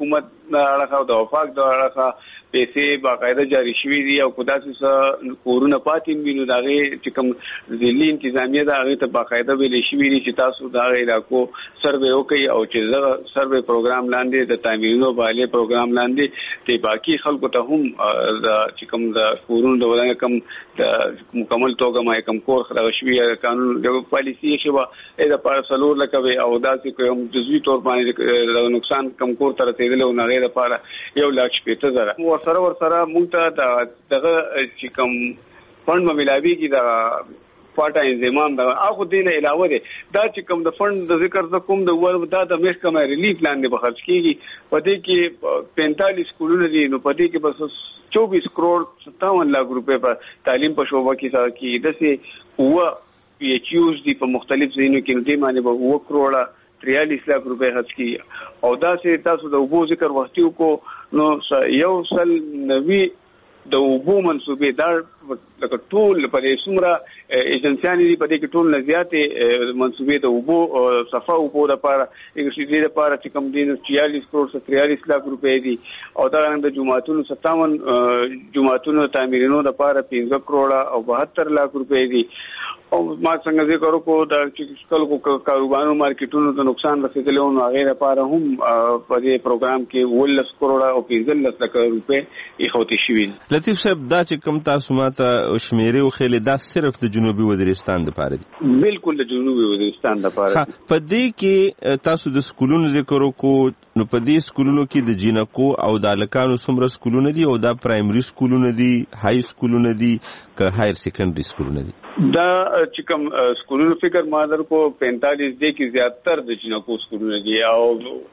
S21: اړخ او د وفاق د اړخ پیسې باقاعده جاری شوې دي او کداسې کورونه پاتې وینو دغه چې کوم ځلې انتظامیه د هغه ته باقاعده ویلې شوې دي چې تاسو د علاقو سروې وکړي او چې زغه سروې پروګرام لاندې د تعمیرونو باندې پروګرام لاندې ته باقي خلکو ته هم چې کوم د کورونو د ولنه کم د مکمل توګه ما کم کور خلک شوی قانون د پالیسي شوه اې د پارسلور لکوي او داسې کوم جزوی تور باندې د نقصان کم کور تر تیدل او نه غیر لپاره 1,80,000 ورسره مونږ ته دغه چې کوم فند ملاويږي د پاټا انضمام دا هغه دین علاوه ده دا چې کوم د فند د ذکر د کوم د ور د محکمه ریلیف لاندې بخرج کیږي پدې کې 45 کولونه دي نو پدې کې بس 24 کروڑ 57 लाख रुपए په تعلیم په شوبه کې سره کې دسه هو پی ایچ یوز دي په مختلف ځایونو کې نو دې معنی به 1 کروڑ 43 लाख रुपए خرج کی او دا چې تاسو د وبو ذکر وختیو کو نو یو سل 90 د وبو منسوبې دا لکه ټول په سمره ایجنسیانې دي په دې کې ټول نه زیاتې منسوبې د وبو صفه وبو لپاره یو لپاره چې کم دي 46 کروڑ 43 लाख रुपए دي او دا د جمعهتونو 57 جمعهتونو تعمیرونو لپاره 15 کروڑ او 72 लाख रुपए دي او ما څنګه ذکر وکړو د خلکو کاروبارونو مارکیټونو ته نقصان رسیدلی او هغه لپاره هم په دې پروګرام کې 10 کروڑ او 15 लाख روپے ایښودل شوي.
S14: لطیف صاحب دا چې کوم تاسو ماته شمیرې وخېلې دا صرف د جنوبي وزیرستان لپاره دي؟
S21: بالکل د جنوبي وزیرستان لپاره.
S14: په دې کې تاسو د سکولونو ذکر وکړو نو په دې سکولونو کې د جینکو او د الکانو څومره سکولونه دي او دا پرایمري سکولونه دي های سکولونه دي که هایر سیکنډري سکولونه دي؟
S21: دا چې کوم سکولونو فکر مادر کو 45 دی کې زیاتره د جنکو سکولونه دي او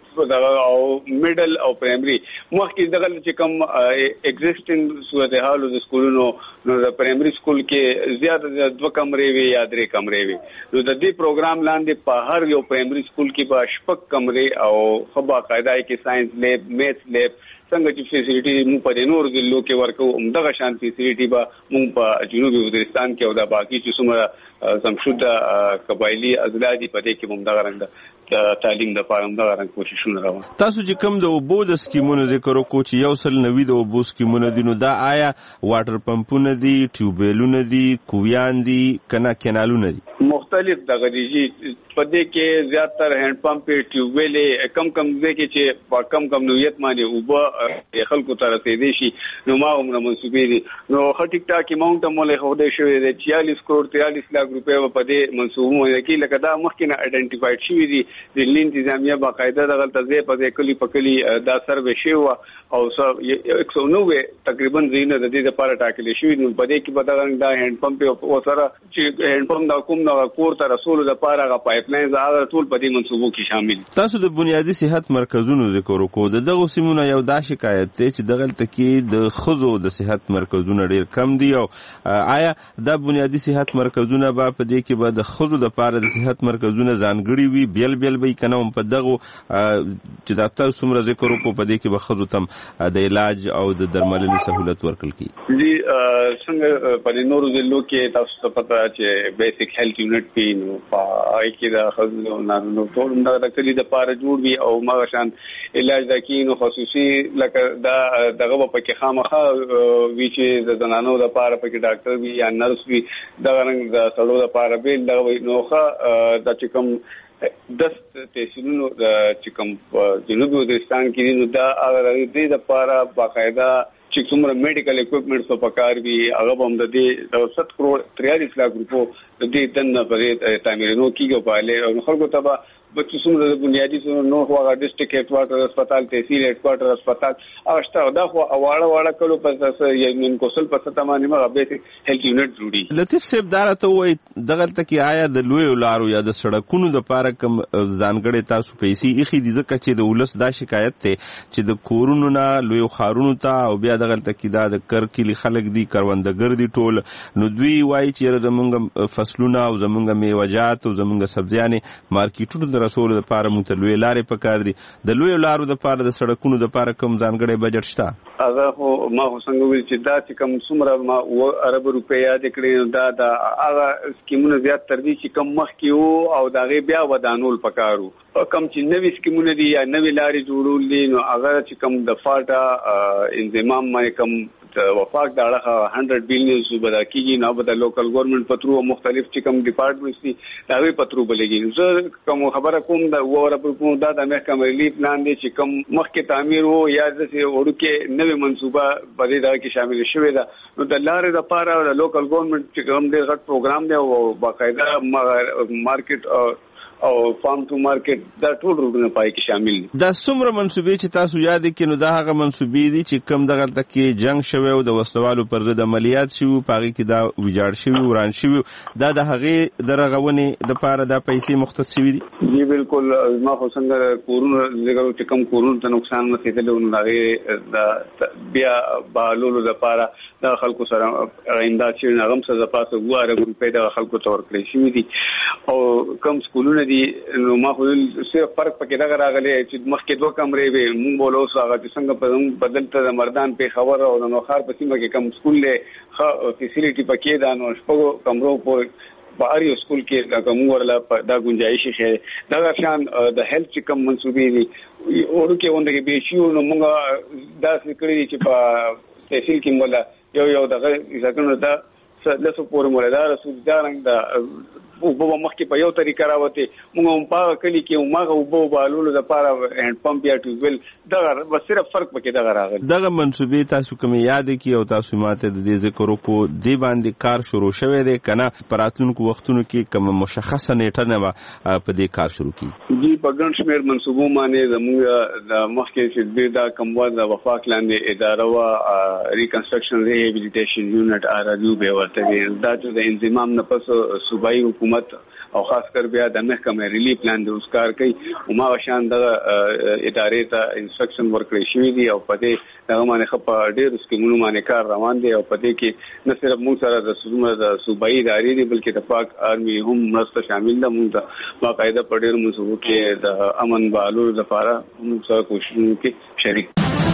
S21: میډل او پرایمري مخکې دغه چې کوم ایگزیسټینګ صورتحال د سکولونو نو د پرایمري سکول کې زیاته 2 کمرې وي یا 3 کمرې وي نو د دې پروګرام لاندې په هر یو پرایمري سکول کې به شپږ کمرې او خبا قاعده کې ساينس لیب میث لیب څنګه چې فیسیلیټي مو په نور ضلعو کې ورکو همدغه شان فیسیلیټي به مونږ په جنوبي وزیرستان کې او د باقي چې څومره زمشوده قبایلی اضلاع دي په دې کې همدغه رنګ د تعلیم د پاره همدغه رنګ کوششونه روان.
S14: تاسو چې کوم د اوبو د سکیمونو ذکر وکړو چې 190 د اوبو سکیمونه دي نو دا آیا واټر پمپونه دي ټیوبویلونه دي کویان دي کنه کینالونه دي؟
S21: مختلف دغه دي په دې کې زیاتره هند پمپ ټیوبویل کم ځای کې چې په کم نوعیت باندې اوبه خلکو ته رسیدي شي نو ما عمر منسوبې دي نو ټیک ټاک اماونټ مولې خو دې شوی دی 46 کروڑ 43 लाख روپے په دې منسوبونه کې لکه دا مخکې نه ایډنټیفاید شوی دي د انتظامیه باقاعده دغه تزه په کلی په کلی دا سروې شوی او 190 تقریبا زینه د دې لپاره ټاکل شوی نو په دې کې به دا هند پمپ او سره چې هند پمپ دا کوم نو کور ته رسول د لپاره غا پایپ لاین زاغه ټول په دې منسوبو کې شامل.
S14: تاسو د بنیادی صحت مرکزونو ذکر وکړو دغه سیمونه یو دا شکایت دی چې دغه تکي د خزو د صحت مرکزونه ډیر کم دي او آیا دا بنیادی صحت مرکزونه به په دې کې به د خزو د لپاره د صحت مرکزونه ځانګړي وي بیل به کنه په دغه چې ډاکټر څومره ذکر وکړو په دې کې به خزو تم د علاج او د درملنې سہولت ورکړل کی
S21: جی څنګه په نورو ضلعو کې تاسو ته پته چې بیسیک هیلث یونټ پی نو پای کې د خزو نارینه ټول د کلی د پاره جوړ وي او مغشان علاج د کینو خصوصي لکه دا دغه په کې خامخا وی چې د زنانو د پاره په کې ډاکټر وي یا نرس وي د رنګ د سړو د پاره به دغه نوخه د چکم 10 تحصیلونو چې کوم جنوبي وزیرستان کې نو دا هغه د لپاره باقاعده چې څومره میډیکل اکوپمنټس په پکار وي هغه هم د دې 7 کروڑ 43 लाख روپو د دې دنه په تعمیرونو کې غواړي او خلکو ته بچو څومره بنیادی څومره نو هغه ډیسټریکټ هیډ کوارټر هسپتال تحصیل هیډ کوارټر هسپتال اوسته دا خو اواړه کلو په اساس یمن کوسل په ستمانه مغه به هیلث یونټ جوړي.
S14: لطیف صاحب دا راته وای دغه تکي آیا د لوی لارو یا د سړکونو د پاره کم ځانګړې تاسو پیسې اخی دي ځکه چې د ولس دا شکایت ته چې د کورونو نه لوی خارونو ته او بیا دغه تکي دا د کرکلی خلک دي کروندګر دي ټول نو دوی وای چې زمونږ فصلونه او زمونږ میوجات او زمونږ سبزیانې مارکیټونو رسول د پاره متلوي لارې پکار دي د لوی لارو د پاره د سړکونو د پاره کوم ځانګړی بجټ شته؟
S21: هغه خو ما څنګه ویل چې دا چې کوم څومره ما عرب روپیا د کړي دا هغه سکیمونه زیات تر دې چې کوم مخ کې او دا غي بیا ودانول پکارو کم چې نوې سکیمونه دي یا نوې لارې جوړول دي نو هغه چې کم د فاټا انضمام باندې کم وفاق د اړه 100 بلین صوبه کیږي نو به د لوکل ګورنمنت پترو مختلف چې کم ډپارټمنټس دي دا وی پترو بلګي زه کوم خبره کوم د وره پر کوم دا د محکمه ریلیف پلان دی چې کم مخکې تعمیر وو یا د وړوکې نوې منصوبه په دې کې شامل شوې ده نو د لارې لپاره د لوکل ګورنمنت چې کوم ډېر غټ پروګرام دی او باقاعده مارکیټ او فارم ټو مارکیټ دا ټول روډونه پای کې شامل دي
S14: دا څومره منسوبې چې تاسو یاد کړئ نو دا هغه منسوبې دي چې کم دغه تکي جنگ شوی او د وسوالو پر ضد عملیات شوی پاږي کې دا ویجاړ شوی وران شوی دا د هغه درغونې د پاره د پیسې مختص شوی دي
S21: جی بالکل ما خو څنګه کورونه زګرو چې کم کورونه ته نقصان نه کېدل نو هغه د بیا بالولو د پاره د خلکو سره آینده چې نغم څه د پاسه واره روپې د خلکو تور کړی شوی دي او کم سکولونه دي نو ما خو صرف فرق پکې دا راغلی چې مخکې دوه کمرې وي مونږ بولو هغه چې څنګه په بدلته د مردان په خبر او د نوخار په سیمه کې کم سکول له فیسیلیټي پکې دا نو شپږ کمرو په اړیو سکول کې دا کوم ورله دا گنجائش شي دا شان د هیلث چې کم منسوبې دي ورکه ونده کې به شي نو مونږ دا سکړي چې په تحصیل کې مولا یو دغه ځکه دا لسو پورې مولدار رسول دارنګ دا وبو مخکې په یو طریقه راوته موږ هم په کلی کې ماغه وبو بالولو د پاره هند پمپ یا ټیوبل دغه بس صرف فرق پکې دغه راغلی
S14: دغه منسوبې تاسو کوم یاد کی او تاسو ماته د دې ذکر کو دی باندې کار شروع شوه دی کنه پراتونکو وختونو کې کوم مشخصه نیټه نه په دې کار شروع کی
S21: جی په ګڼ شمېر منسوبو باندې زموږ د مخکې چې د کوموا د وفاق لاندې اداره وا ریکنسټرکشن ریهابیلیټیشن یونټ RRU به ورته دا چې د انضمام نه پس صوبایي حکومت او خاص کر بیا د محکمه ریلیف پلان د اوسکار کوي او ما شان د ادارې ته انسټرکشن ورکړی شوی دی او په دې دغه باندې خپل ډېر سکیمونو باندې کار روان دی او په دې کې نه صرف موږ سره د صوبایي ادارې دي بلکې د پاک آرمي هم مرسته شامل ده موږ د باقاعده په ډېر منصوبو کې د امن بهالولو لپاره موږ سره کوششونه کې شریک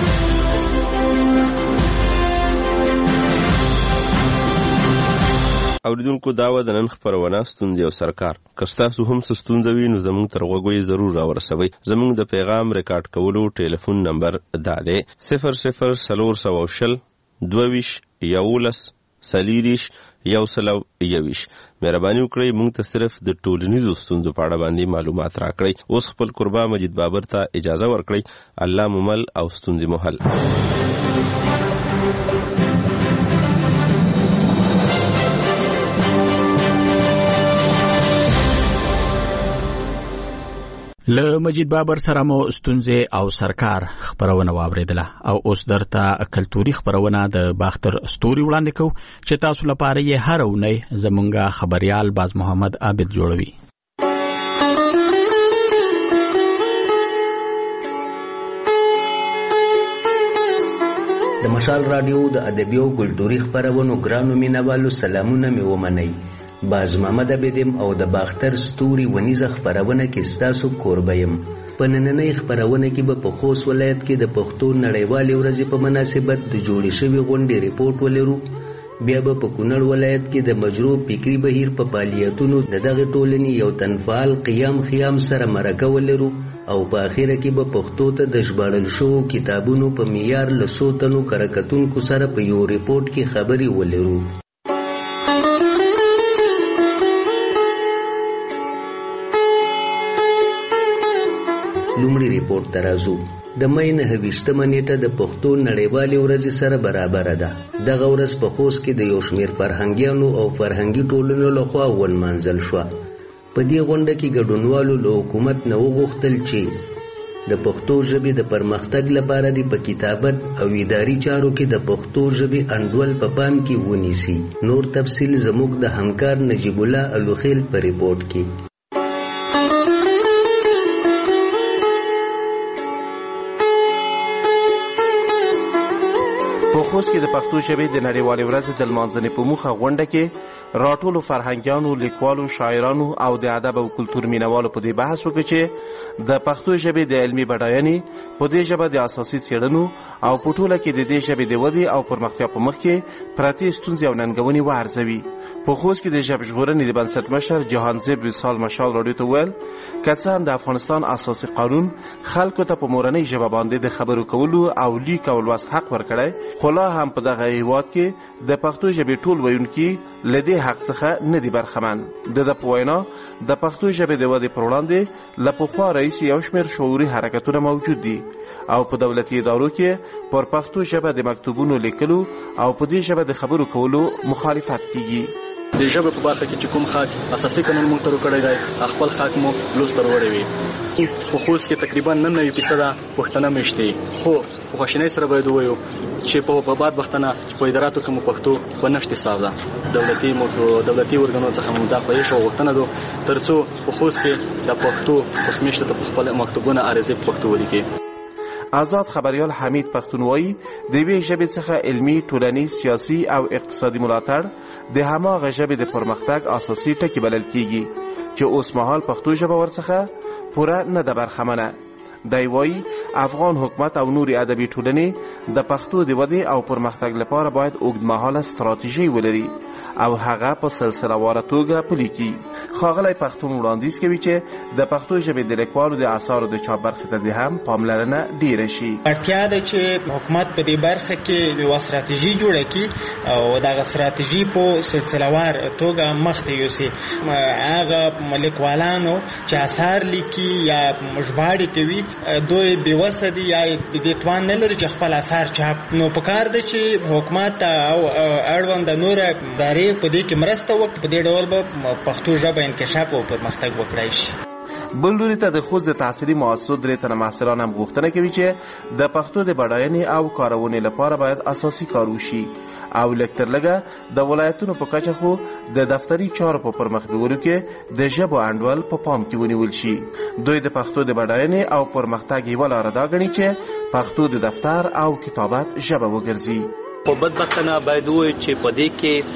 S14: اوریدونکو داوا د نن خبرونه ستونزې او سرکار کستاسو هم ستونزې وي نو زموږ تر غوږی ضرور راورسوي زموږ د پیغام ریکارډ کولو ټلیفون نمبر دا دی 0040 22 11 سلیریش یو سلو یویش مهرباني وکړئ موږ ته صرف د ټولنیزو ستونزو په اړه باندې معلومات راکړئ اوس خپل قربا مجید بابر ته اجازه ورکړئ الله ممل او ستونزې محل
S1: له مجید بابر سره مو ستونزې او سرکار خبرونه واوریدله او اوس درته کلتوري خبرونه د باختر ستوري وړاندې کوو چې تاسو لپاره یې هر اونۍ زمونږ خبريال باز محمد عابد جوړوي
S9: د مشال رادیو د ادبي او کلتوري خبرونو ګرانو مینوالو سلامونه مې ومنئ باز محمد عبدم او د باختر ستوري ونیزه خبرونه کې ستاسو کوربیم په نننۍ خبرونه کې به په خوست ولایت کې د پښتو نړیوالې ورځې په مناسبت د جوړې شوې غونډې ریپورت ولرو بیا به په کونړ ولایت کې د مجروح فکری بهیر په فعالیتونو د دغه ټولنې یو تنفعال قیام سره مرکه ولرو او په اخره کې به پښتو ته د ژباړل شوو کتابونو په معیار له څو تنو کارکتونکو سره په یو ریپورت کې خبرې ولرو لومړی ریپورت ته راځو د مې 29 نیټه د پښتو نړیوالې ورځې سره برابر ده دغه ورځ په خوست کې د یو شمېر فرهنګیانو او فرهنګي ټولنو لخوا ونمانځل شوه په دې غونډه کې ګډونوالو له حکومت نه وغوښتل چې د پښتو ژبې د پرمختګ لپاره د په کتابت او اداري چارو کې د پښتو ژبې انډول په پام کې ونیسي نور تفصیل زموږ د همکار نجیب الله الوخیل په ریپورت کې
S11: په خوست کې د پښتو ژبې د نړیوالې ورځې د لمانځنې په موخه غونډه کې راټولو فرهنګیانو لیکوالو شاعرانو او د ادب او کلتور مینوالو په دې بحث وکړ چې د پښتو ژبې د علمي بډاینې په دې ژبه د اساسي څېړنو او په ټوله کې د دې ژبې د ودې او پرمختیا په مخ کې پرتې ستونزې او ننګونې وارزوي په خوست کې د ژبژغورنې د بنسټ مشر جهانزیب وصال مشال راډیو ته ویل که څه هم د افغانستان اساسي قانون خلکو ته په مورنۍ ژبه باندې د خبرو کولو او لیک او لوست حق ورکړی، خو لا هم په دغه هیواد کې د پښتو ژبې ټول ویونکي له دې حق څخه نه دي برخمن. د په وینا د پښتو ژبې د ودې پر وړاندې له پخوا راهیسې یو شمېر شعوري حرکتونه موجود دي او په دولتي ادارو کې پر پښتو ژبه د مکتوبونو لیکلو او په دې ژبه د خبرو کولو مخالفت کیږي.
S3: د ژبې په برخه کې چې کوم خاک اساسي قانون موږ تر کړی دی، خپل خاک مو لوست تر وړی وي. په خوست کې تقریبا 99% پښتانه مشته، خو په خوشنۍ سره باید وایو چې په بعد وختونه چې په اداراتو کې مو پښتو بنشتي ساده دولتي ورګانو څخه مو دا پېښه شو وختونه دو ترڅو په خوست کې د پښتو اوسمشته ته خپل مکتوبونه عارضي پښتو ولیکي.
S11: آزاد خبریال حمید پښتونوایی د دې ژبې څخه علمي، ټولنیز، سیاسي او اقتصادي ملاتړ د هماغه ژبې د پرمختګ اساسي ټکی بلل کیږي چې اوس مهال پښتو ژبه ورڅخه پوره نه ده برخمنه. دی وایي افغان حکومت او نوري ادبي ټولنې د پښتو د ودې او پرمختګ لپاره باید اوږدمهاله ستراتیژي ولري او هغه په سلسله واره توګه پلي کړي. ښاغلی پښتون وړاندیز کوي چې د پښتو ژبې د لیکوالو د اثارو د چاپ برخې ته د هم پاملرنه ډیره شي.
S12: اړتیا ده چې حکومت په دې برخه کې یوه ستراتیژي جوړه کړي او دغه ستراتیژي په سلسله وار توګه مخته یوسي. هغه لیکوالانو چې اثار لیکي یا ژباړې کوي دوی بېوسه دي یا دې توان نه لري چې خپل اثار چاپ، نو پکار ده چې حکومت او اړوند نور ادارې په دې کې مرسته وکړي. په دې ډول به پښتو ژبه انکشاف او پرمختګ وکړای شي.
S11: بل لوري ته د خوست د تحصیلي مؤسسو درې تنه محصلان هم غوښتنه کوي چې د پښتو د بډاینې او کارونې لپاره باید اساسي کار وشي او لږ تر لږه د ولایتونو په کچه خو د دفتري چارو په پرمخ بیولو کې د ژبو انډول په پام کې ونیول شي. دوی د پښتو د بډاینې او پرمختګ یوه لاره دا ګڼي چې پښتو د دفتر او کتابت ژبه وګرځي.
S3: خو بدبختانه باید ووایو چې په دې کې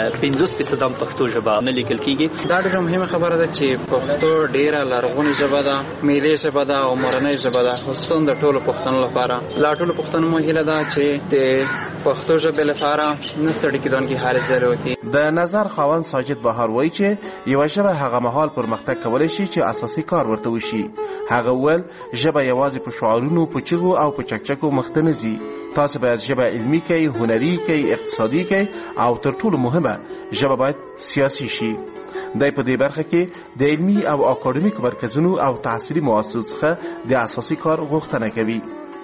S3: 50% هم پښتو ژبه نه لیکل کیږي.
S23: دا ډېره مهمه خبره ده چې پښتو ډېره لرغونې ژبه ده، ملي ژبه ده او مورنۍ ژبه ده، خصوصا د ټولو پښتنو لپاره. لا ټولو پښتنو مو هیله ده چې د پښتو ژبې لپاره نه ستړي کېدونکي حال زده وکړي.
S11: د نظر خاوند ساجد بهار وایي چې یوه ژبه هغه مهال پرمختګ کولی شي چې اساسي کار ورته وشي. هغه وویل ژبه یوازې په شعارونو، په چغو او په چکچکو مخته نه ځي. تاسو باید ژبه علمي کړئ، هنري کړئ، اقتصادي کړئ او تر ټولو مهمه ژبه باید سیاسي شي. دی په دې برخه کې د علمي او اکاډمیکو مرکزونو او تحصیلي مؤسسو څخه د اساسي کار غوښتنه کوي.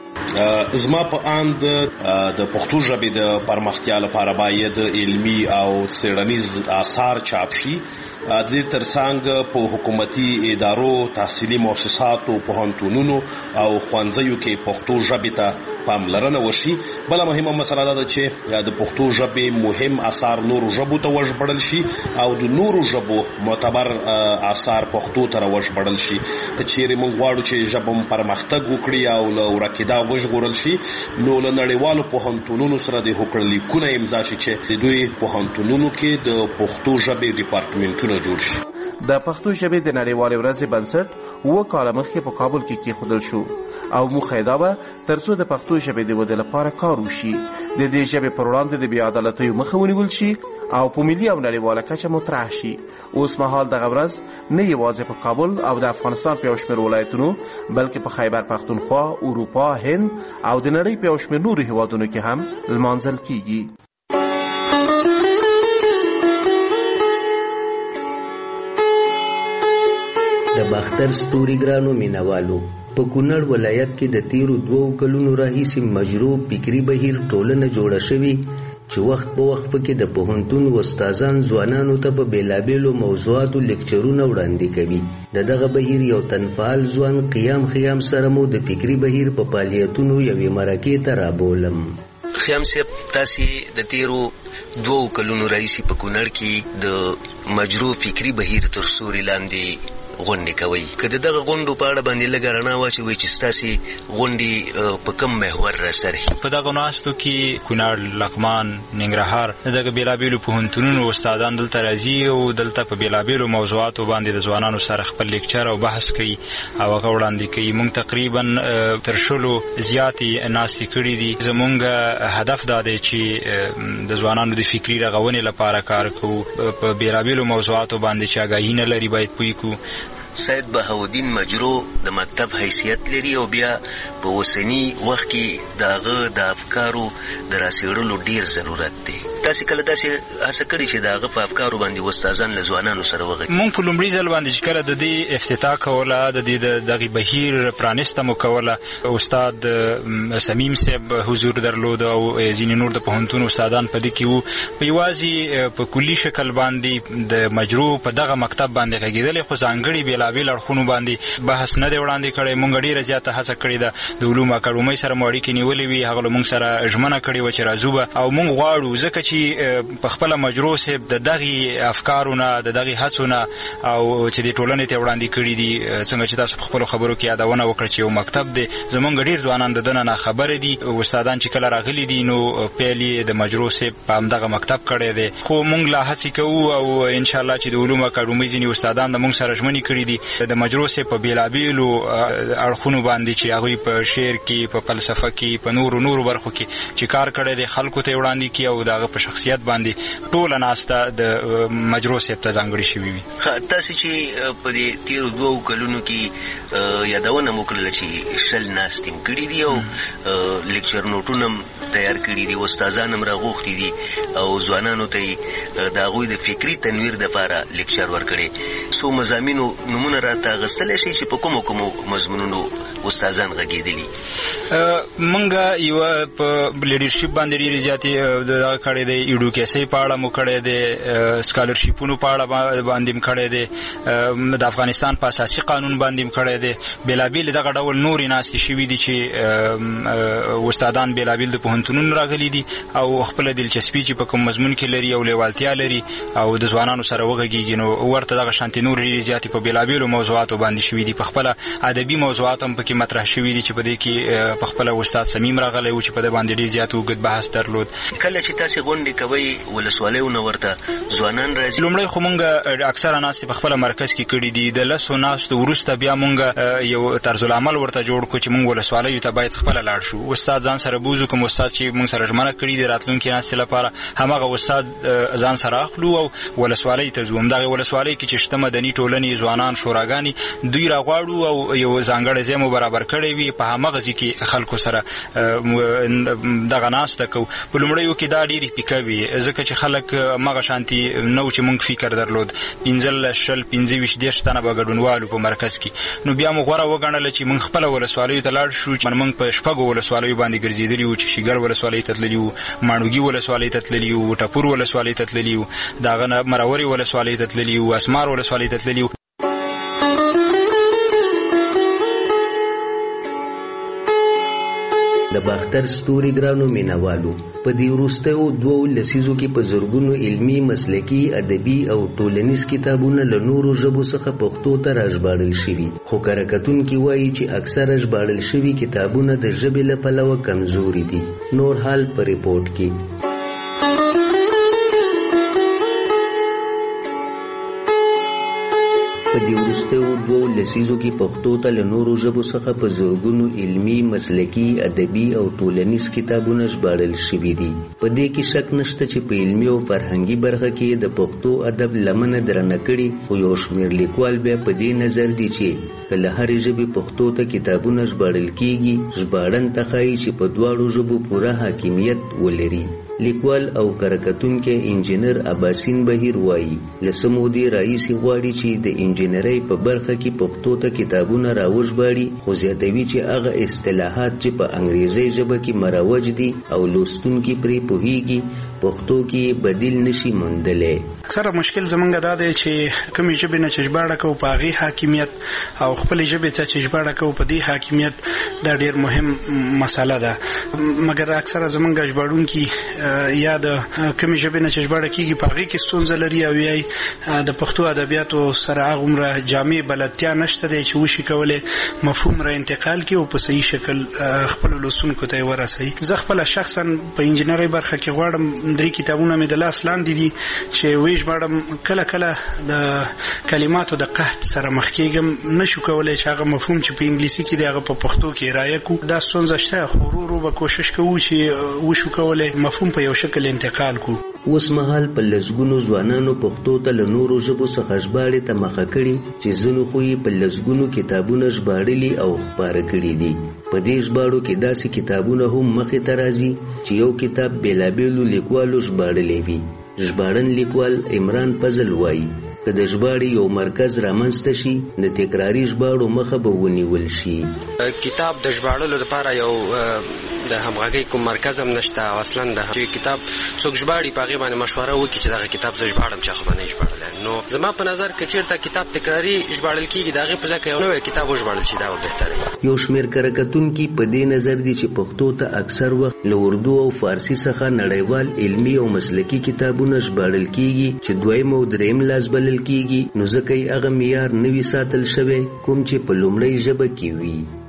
S10: زما په اند د پښتو ژبې د پرمختیا لپاره باید علمي او څېړنیز آثار چاپ شي. د دې ترڅنګ په حکومتي ادارو، تحصیلي مؤسساتو، پوهنتونونو او ښوونځیو کې پښتو ژبې ته پاملرنه وشي. بله مهمه مسله دا ده چې د پښتو ژبې مهم آثار نورو ژبو ته وژبړل شي او د نورو ژبو معتبر آثار پښتو ته راوژبړل شي. که چیرې موږ غواړو چې ژبه مو پرمختګ وکړي او له ورکېدا وژغورل شي، نو له نړیوالو پوهنتونونو سره د هوکړه لیکونه امضا شي چې د دوی پوهنتونونو کې د پښتو ژبې ډیپارټمنټونه جوړ شي.
S11: د پښتو ژبې د نړیوالې ورځې بنسټ 7 کاله مخکې په کابل کې کېښودل شو او موخه یې دا وه ترڅو د پښتو ژبې د ودې لپاره کار وشي، د دې ژبې پر وړاندې د بې عدالتیو مخه ونیول شي او په ملي او نړیواله کچه مطرح شي. اوس مهال دغه ورځ نه یوازې په کابل او د افغانستان په یو شمېر ولایتونو بلکې په خیبر پښتونخوا، اروپا، هند او د نړۍ په یو شمېر نورو هیوادونو کې هم لمانځل کیږي.
S9: د باختر ستوري ګرانو مینوالو، په کونړ ولایت کې د تیرو 2 کلونو راهیسې مجروح فکري بهیر ټولنه جوړه شوې چې وخت په وخت پکې د پوهنتون استادان ځوانانو ته په بیلابیلو موضوعاتو لیکچرونه وړاندې کوي. د دغه بهیر یو تنفعال ځوان خیام سره مو د فکري بهیر په فعالیتونو یوې مرکې ته رابولم.
S24: خیام صاحب، تاسې د تیرو 2 کلونو راهیسې په کونړ کې د مجروح فکري بهیر تر سیوري لاندې غونډې کوي. که د دغه غونډو په اړه باندې لږه رڼا واچوئ چې ستاسې غونډې په کوم محور راسرحي؟
S4: په دغه ناستو کې کونړ، لغمان، ننګرهار دغه بېلابېلو پوهنتونونو استادان دلته راځي او دلته په بېلابېلو موضوعاتو باندې د ځوانانو سره خپل لیکچر او بحث کوي او هغه وړاندې کوي. موږ تقریبا تر 10 زیاتې ناستې کړي دي. زموږ هدف دا دی چې د ځوانانو د فکري رغونې لپاره کار کوو. په بېلابېلو موضوعاتو باندې چې آګاهي نه لري باید پوه کړو.
S24: سید بهاءالدین مجرو د مکتب حیثیت لري او بیا په اوسني وخت کې د هغه د افکارو د راسېړلو ډیر ضرورت دی. تاسې کله داسې هڅه کړې چې د هغه په افکارو باندې استادان له ځوانانو سره وغږي؟
S4: موږ په لومړي ځل باندې چې کله د دې افتتاح کوله، د دې دغه بهیر پرانسته مو کوله، استاد سمیم صاحب حضور درلود او ځینې نور د پوهنتون استادان په دې کې وو. په یوازې په کلي شکل باندې د مجرو په دغه مکتب باندې غږېدلې، خو ځانګړي بېلابېل اړخونو باندې بحث نه دی وړاندې کړی. موږ ډېره زیاته هڅه کړې ده. د علومو اکاډمۍ سره مو اړیکې نیولې وي، هغه له موږ سره ژمنه کړې وه چې راځو به، او موږ غواړو ځکه چې په خپله مجرو صاحب د دغې افکارو نه، د دغې هڅو نه او چې د ټولنې ته وړاندې کړي دي، څنګه چې تاسو په خپلو خبرو کې یادونه وکړه چې یو مکتب دی، زموږ ډېر ځوانان د ده نه ناخبره دي. استادان چې کله راغلي دي نو پیل یې د مجرو صاحب په همدغه مکتب کړی دی. خو موږ لا هڅې کوو او انشاءالله چې د علومو اکاډمۍ ځینې استادان د موږ سره ژمنې کړي دي د مجرو صاحب په بېلابېلو اړخونو باندې چې هغوی په شعر کې، په فلسفه کې، په نورو برخو کې چې کار کړی دی خلکو ته یې وړاندې کړي او د هغه په شخصیت باندې ټوله ناسته د مجرو صاحب ته ځانګړې شوې وي.
S24: تاسې چې په دې تېرو 2 کلونو کې یادونه مو کړله چې 20 ناستې م کړي دي او لیکچر نوټونه م تیار کړي دي، استادان هم راغوښتي دي او ځوانانو ته یې د هغوی د فکري تنویر دپاره لیکچر ورکړی. څو مضامینو نومونه راته اخیستلی شئ چې په کومو مضمونونو استادان غږېدلي؟
S4: موږ یوه په لیډرشپ باندې ډېرې زیاتې دغه کړی دی، ایډوکیسۍ په اړه مو کړی دی، سکالرشیپونو په اړه باندې م کړی دی، د افغانستان په اساسي قانون باندې م کړی دی. بېلابېلې دغه ډول نورې ناستې شوي دي چې استادان بېلابېل د پوهنتونونو راغلي دي او خپله دلچسپي چې په کوم مضمون کې لري او لیوالتیا لري او د ځوانانو سره وغږېږي، نو ورته دغه شانتې نورې ډېرې زیاتې په بېلابېلو موضوعاتو باندې شوي دي. په خپله ادبي موضوعات هم پکې مطرح شوي دي چې په دې کې په خپله استاد سمیم راغلی و چې په دې باندې ډېر زیات اوږد بحث درلود.
S24: کله چې تاسې غونډې کوئ ولسوالیو نه ورته ځوانان راځي؟
S4: لومړی خو موږ اکثره ناستې په خپله مرکز کې کړي دي. د 10 ناستو وروسته بیا موږ یو طرزالعمل ورته جوړ کړو چې موږ ولسوالیو ته باید خپله لاړ شو. استاد ځان سره بوزو، کوم استاد چې موږ سره ژمنه کړي دي راتلونکي ناستې لپاره، هماغه استاد ځان سره اخلو او ولسوالۍ ته ځو. همدغې ولسوالۍ کې چې شته مدني ټولنې، ځوانان، شوراګانې، دوی راغواړو او یو ځانګړی ځای مو برابر کړی وي، په هماغه ځای کې خلکو سره دغه ناسته کوو. په لومړیو کې دا ډېرې پیکه وي ځکه چې خلک مغه شانتي نو چې موږ فکر درلود 15-20 تنه به ګډونوالو په مرکز کې. نو بیا موږ غوره وګڼله چې موږ خپله ولسوالیو ته لاړ شو. موږ په 6 ولسوالیو باندې ګرځېدلي وو چې شیګر ولسوالۍ ته تللي وو، ماڼوګي ولسوالۍ ته تللي وو، ټپور ولسوالۍ ته تللي وو، د هغه نه مرورې ولسوالۍ ته تللي وو، اسمار ولسوالۍ ته تللي وو.
S9: د باختر ستوري ګرانو مینوالو، په دې وروستیو 2 لسیزو کې په زرګونو علمي، مسلکي، ادبي او ټولنیز کتابونه له نورو ژبو څخه پښتو ته راژباړل شوي، خو کره کتونکي وایي چې اکثره ژباړل شوي کتابونه د ژبې له پلوه کمزوري دي. نور حال په ریپورټ کې. په دې وروستیو 2 لسیزو کې پښتو ته له نورو ژبو څخه په زرګونو علمي، مسلکي، ادبي او ټولنیز کتابونه ژباړل شوي دي. په دې کې شک نشته چې په علمي او فرهنګي برخه کې د پښتو ادب لمنه درنه کړي، خو یو شمېر لیکوال بیا په دې نظر دي چې که له هرې ژبې پښتو ته کتابونه ژباړل کیږي، ژباړن ته ښایي چې په دواړو ژبو پوره حاکمیت ولري. لیکوال او کارکتونکی انجینر عباسین بهیر وایي له څه مودې راهیسې غواړي چې د انجینرۍ په برخه کې پښتو ته کتابونه راوژباړي، خو زیاتوي چې هغه اصطلاحات چې په انګریزي ژبه کې مروج دي او لوستونکي پرې پوهیږي پښتو کې بدیل نشي موندلی.
S6: اکثره مشکل زمونږ دا دی چې کومې ژبې نه چې ژباړه کوو په هغې حاکمیت او خپلې ژبې ته چې ژباړه کوو په دې حاکمیت دا ډېر مهم مسله ده. مګر اکثره زمونږ ژباړونکي یا د کومې ژبې نه چې ژباړه کېږي په هغې کې ستونزه لري او یا د پښتو ادبیاتو سره هغومره دومره جامع بلدتیا نشته دی چې وشي کولای مفهوم را انتقال کړي او په صحیح شکل خپل لوستونکو ته ورسوي. زه خپل شخصا په انجنیری برخه کې غواړم 3 کتابونه مې د لاس لاندې دي چې ویش باندې کله کله د کلماتو د قحط سره مخ کېږم، نشو کولای چې هغه مفهوم چې په انګلیسي کې دی هغه په پښتو کې رایه کو. دا ستونزه شته، خو ورو به کوشش کوو چې وشو کولای مفهوم په یو شکل انتقال کو.
S9: اوس مهال په لسګونو ځوانانو پښتو ته له نورو ژبو څخه ژباړې ته مخه کړي چې ځینو خو یې په لسګونو کتابونه ژباړلي او خپاره کړي دي. په دې ژباړو کې داسې کتابونه هم مخې ته راځي چې یو کتاب بېلابېلو لیکوالو ژباړلی وي. ژباړن لیکوال عمران فضل وایي که د ژباړې یو مرکز رامنځته شي د تکراري ژباړو مخه به ونیول شي.
S15: کتاب د ژباړلو لپاره یو د همغږۍ کوم مرکز هم نشته او اصلا د کتاب څوک ژباړي په هغې باندې مشوره وکړي چې دغه کتاب زه ژباړم چې هغه به نه ژباړلی. نو زما په نظر که چېرته کتاب تکراري ژباړل کېږي د هغې په ځای که یو نوی کتاب وژباړل شي دا به بهتره وي.
S9: یو شمېر کره کتونکي په دې نظر دي چې پښتو ته اکثر وخت له اردو او فارسي څخه نړیوال علمي او مسلکي کتابونه ژباړل کېږي چې دویم او دریم لاس بلل کېږي، نو ځکه یې هغه معیار نه وي ساتل شوی کوم چې په لومړۍ ژبه کې وي.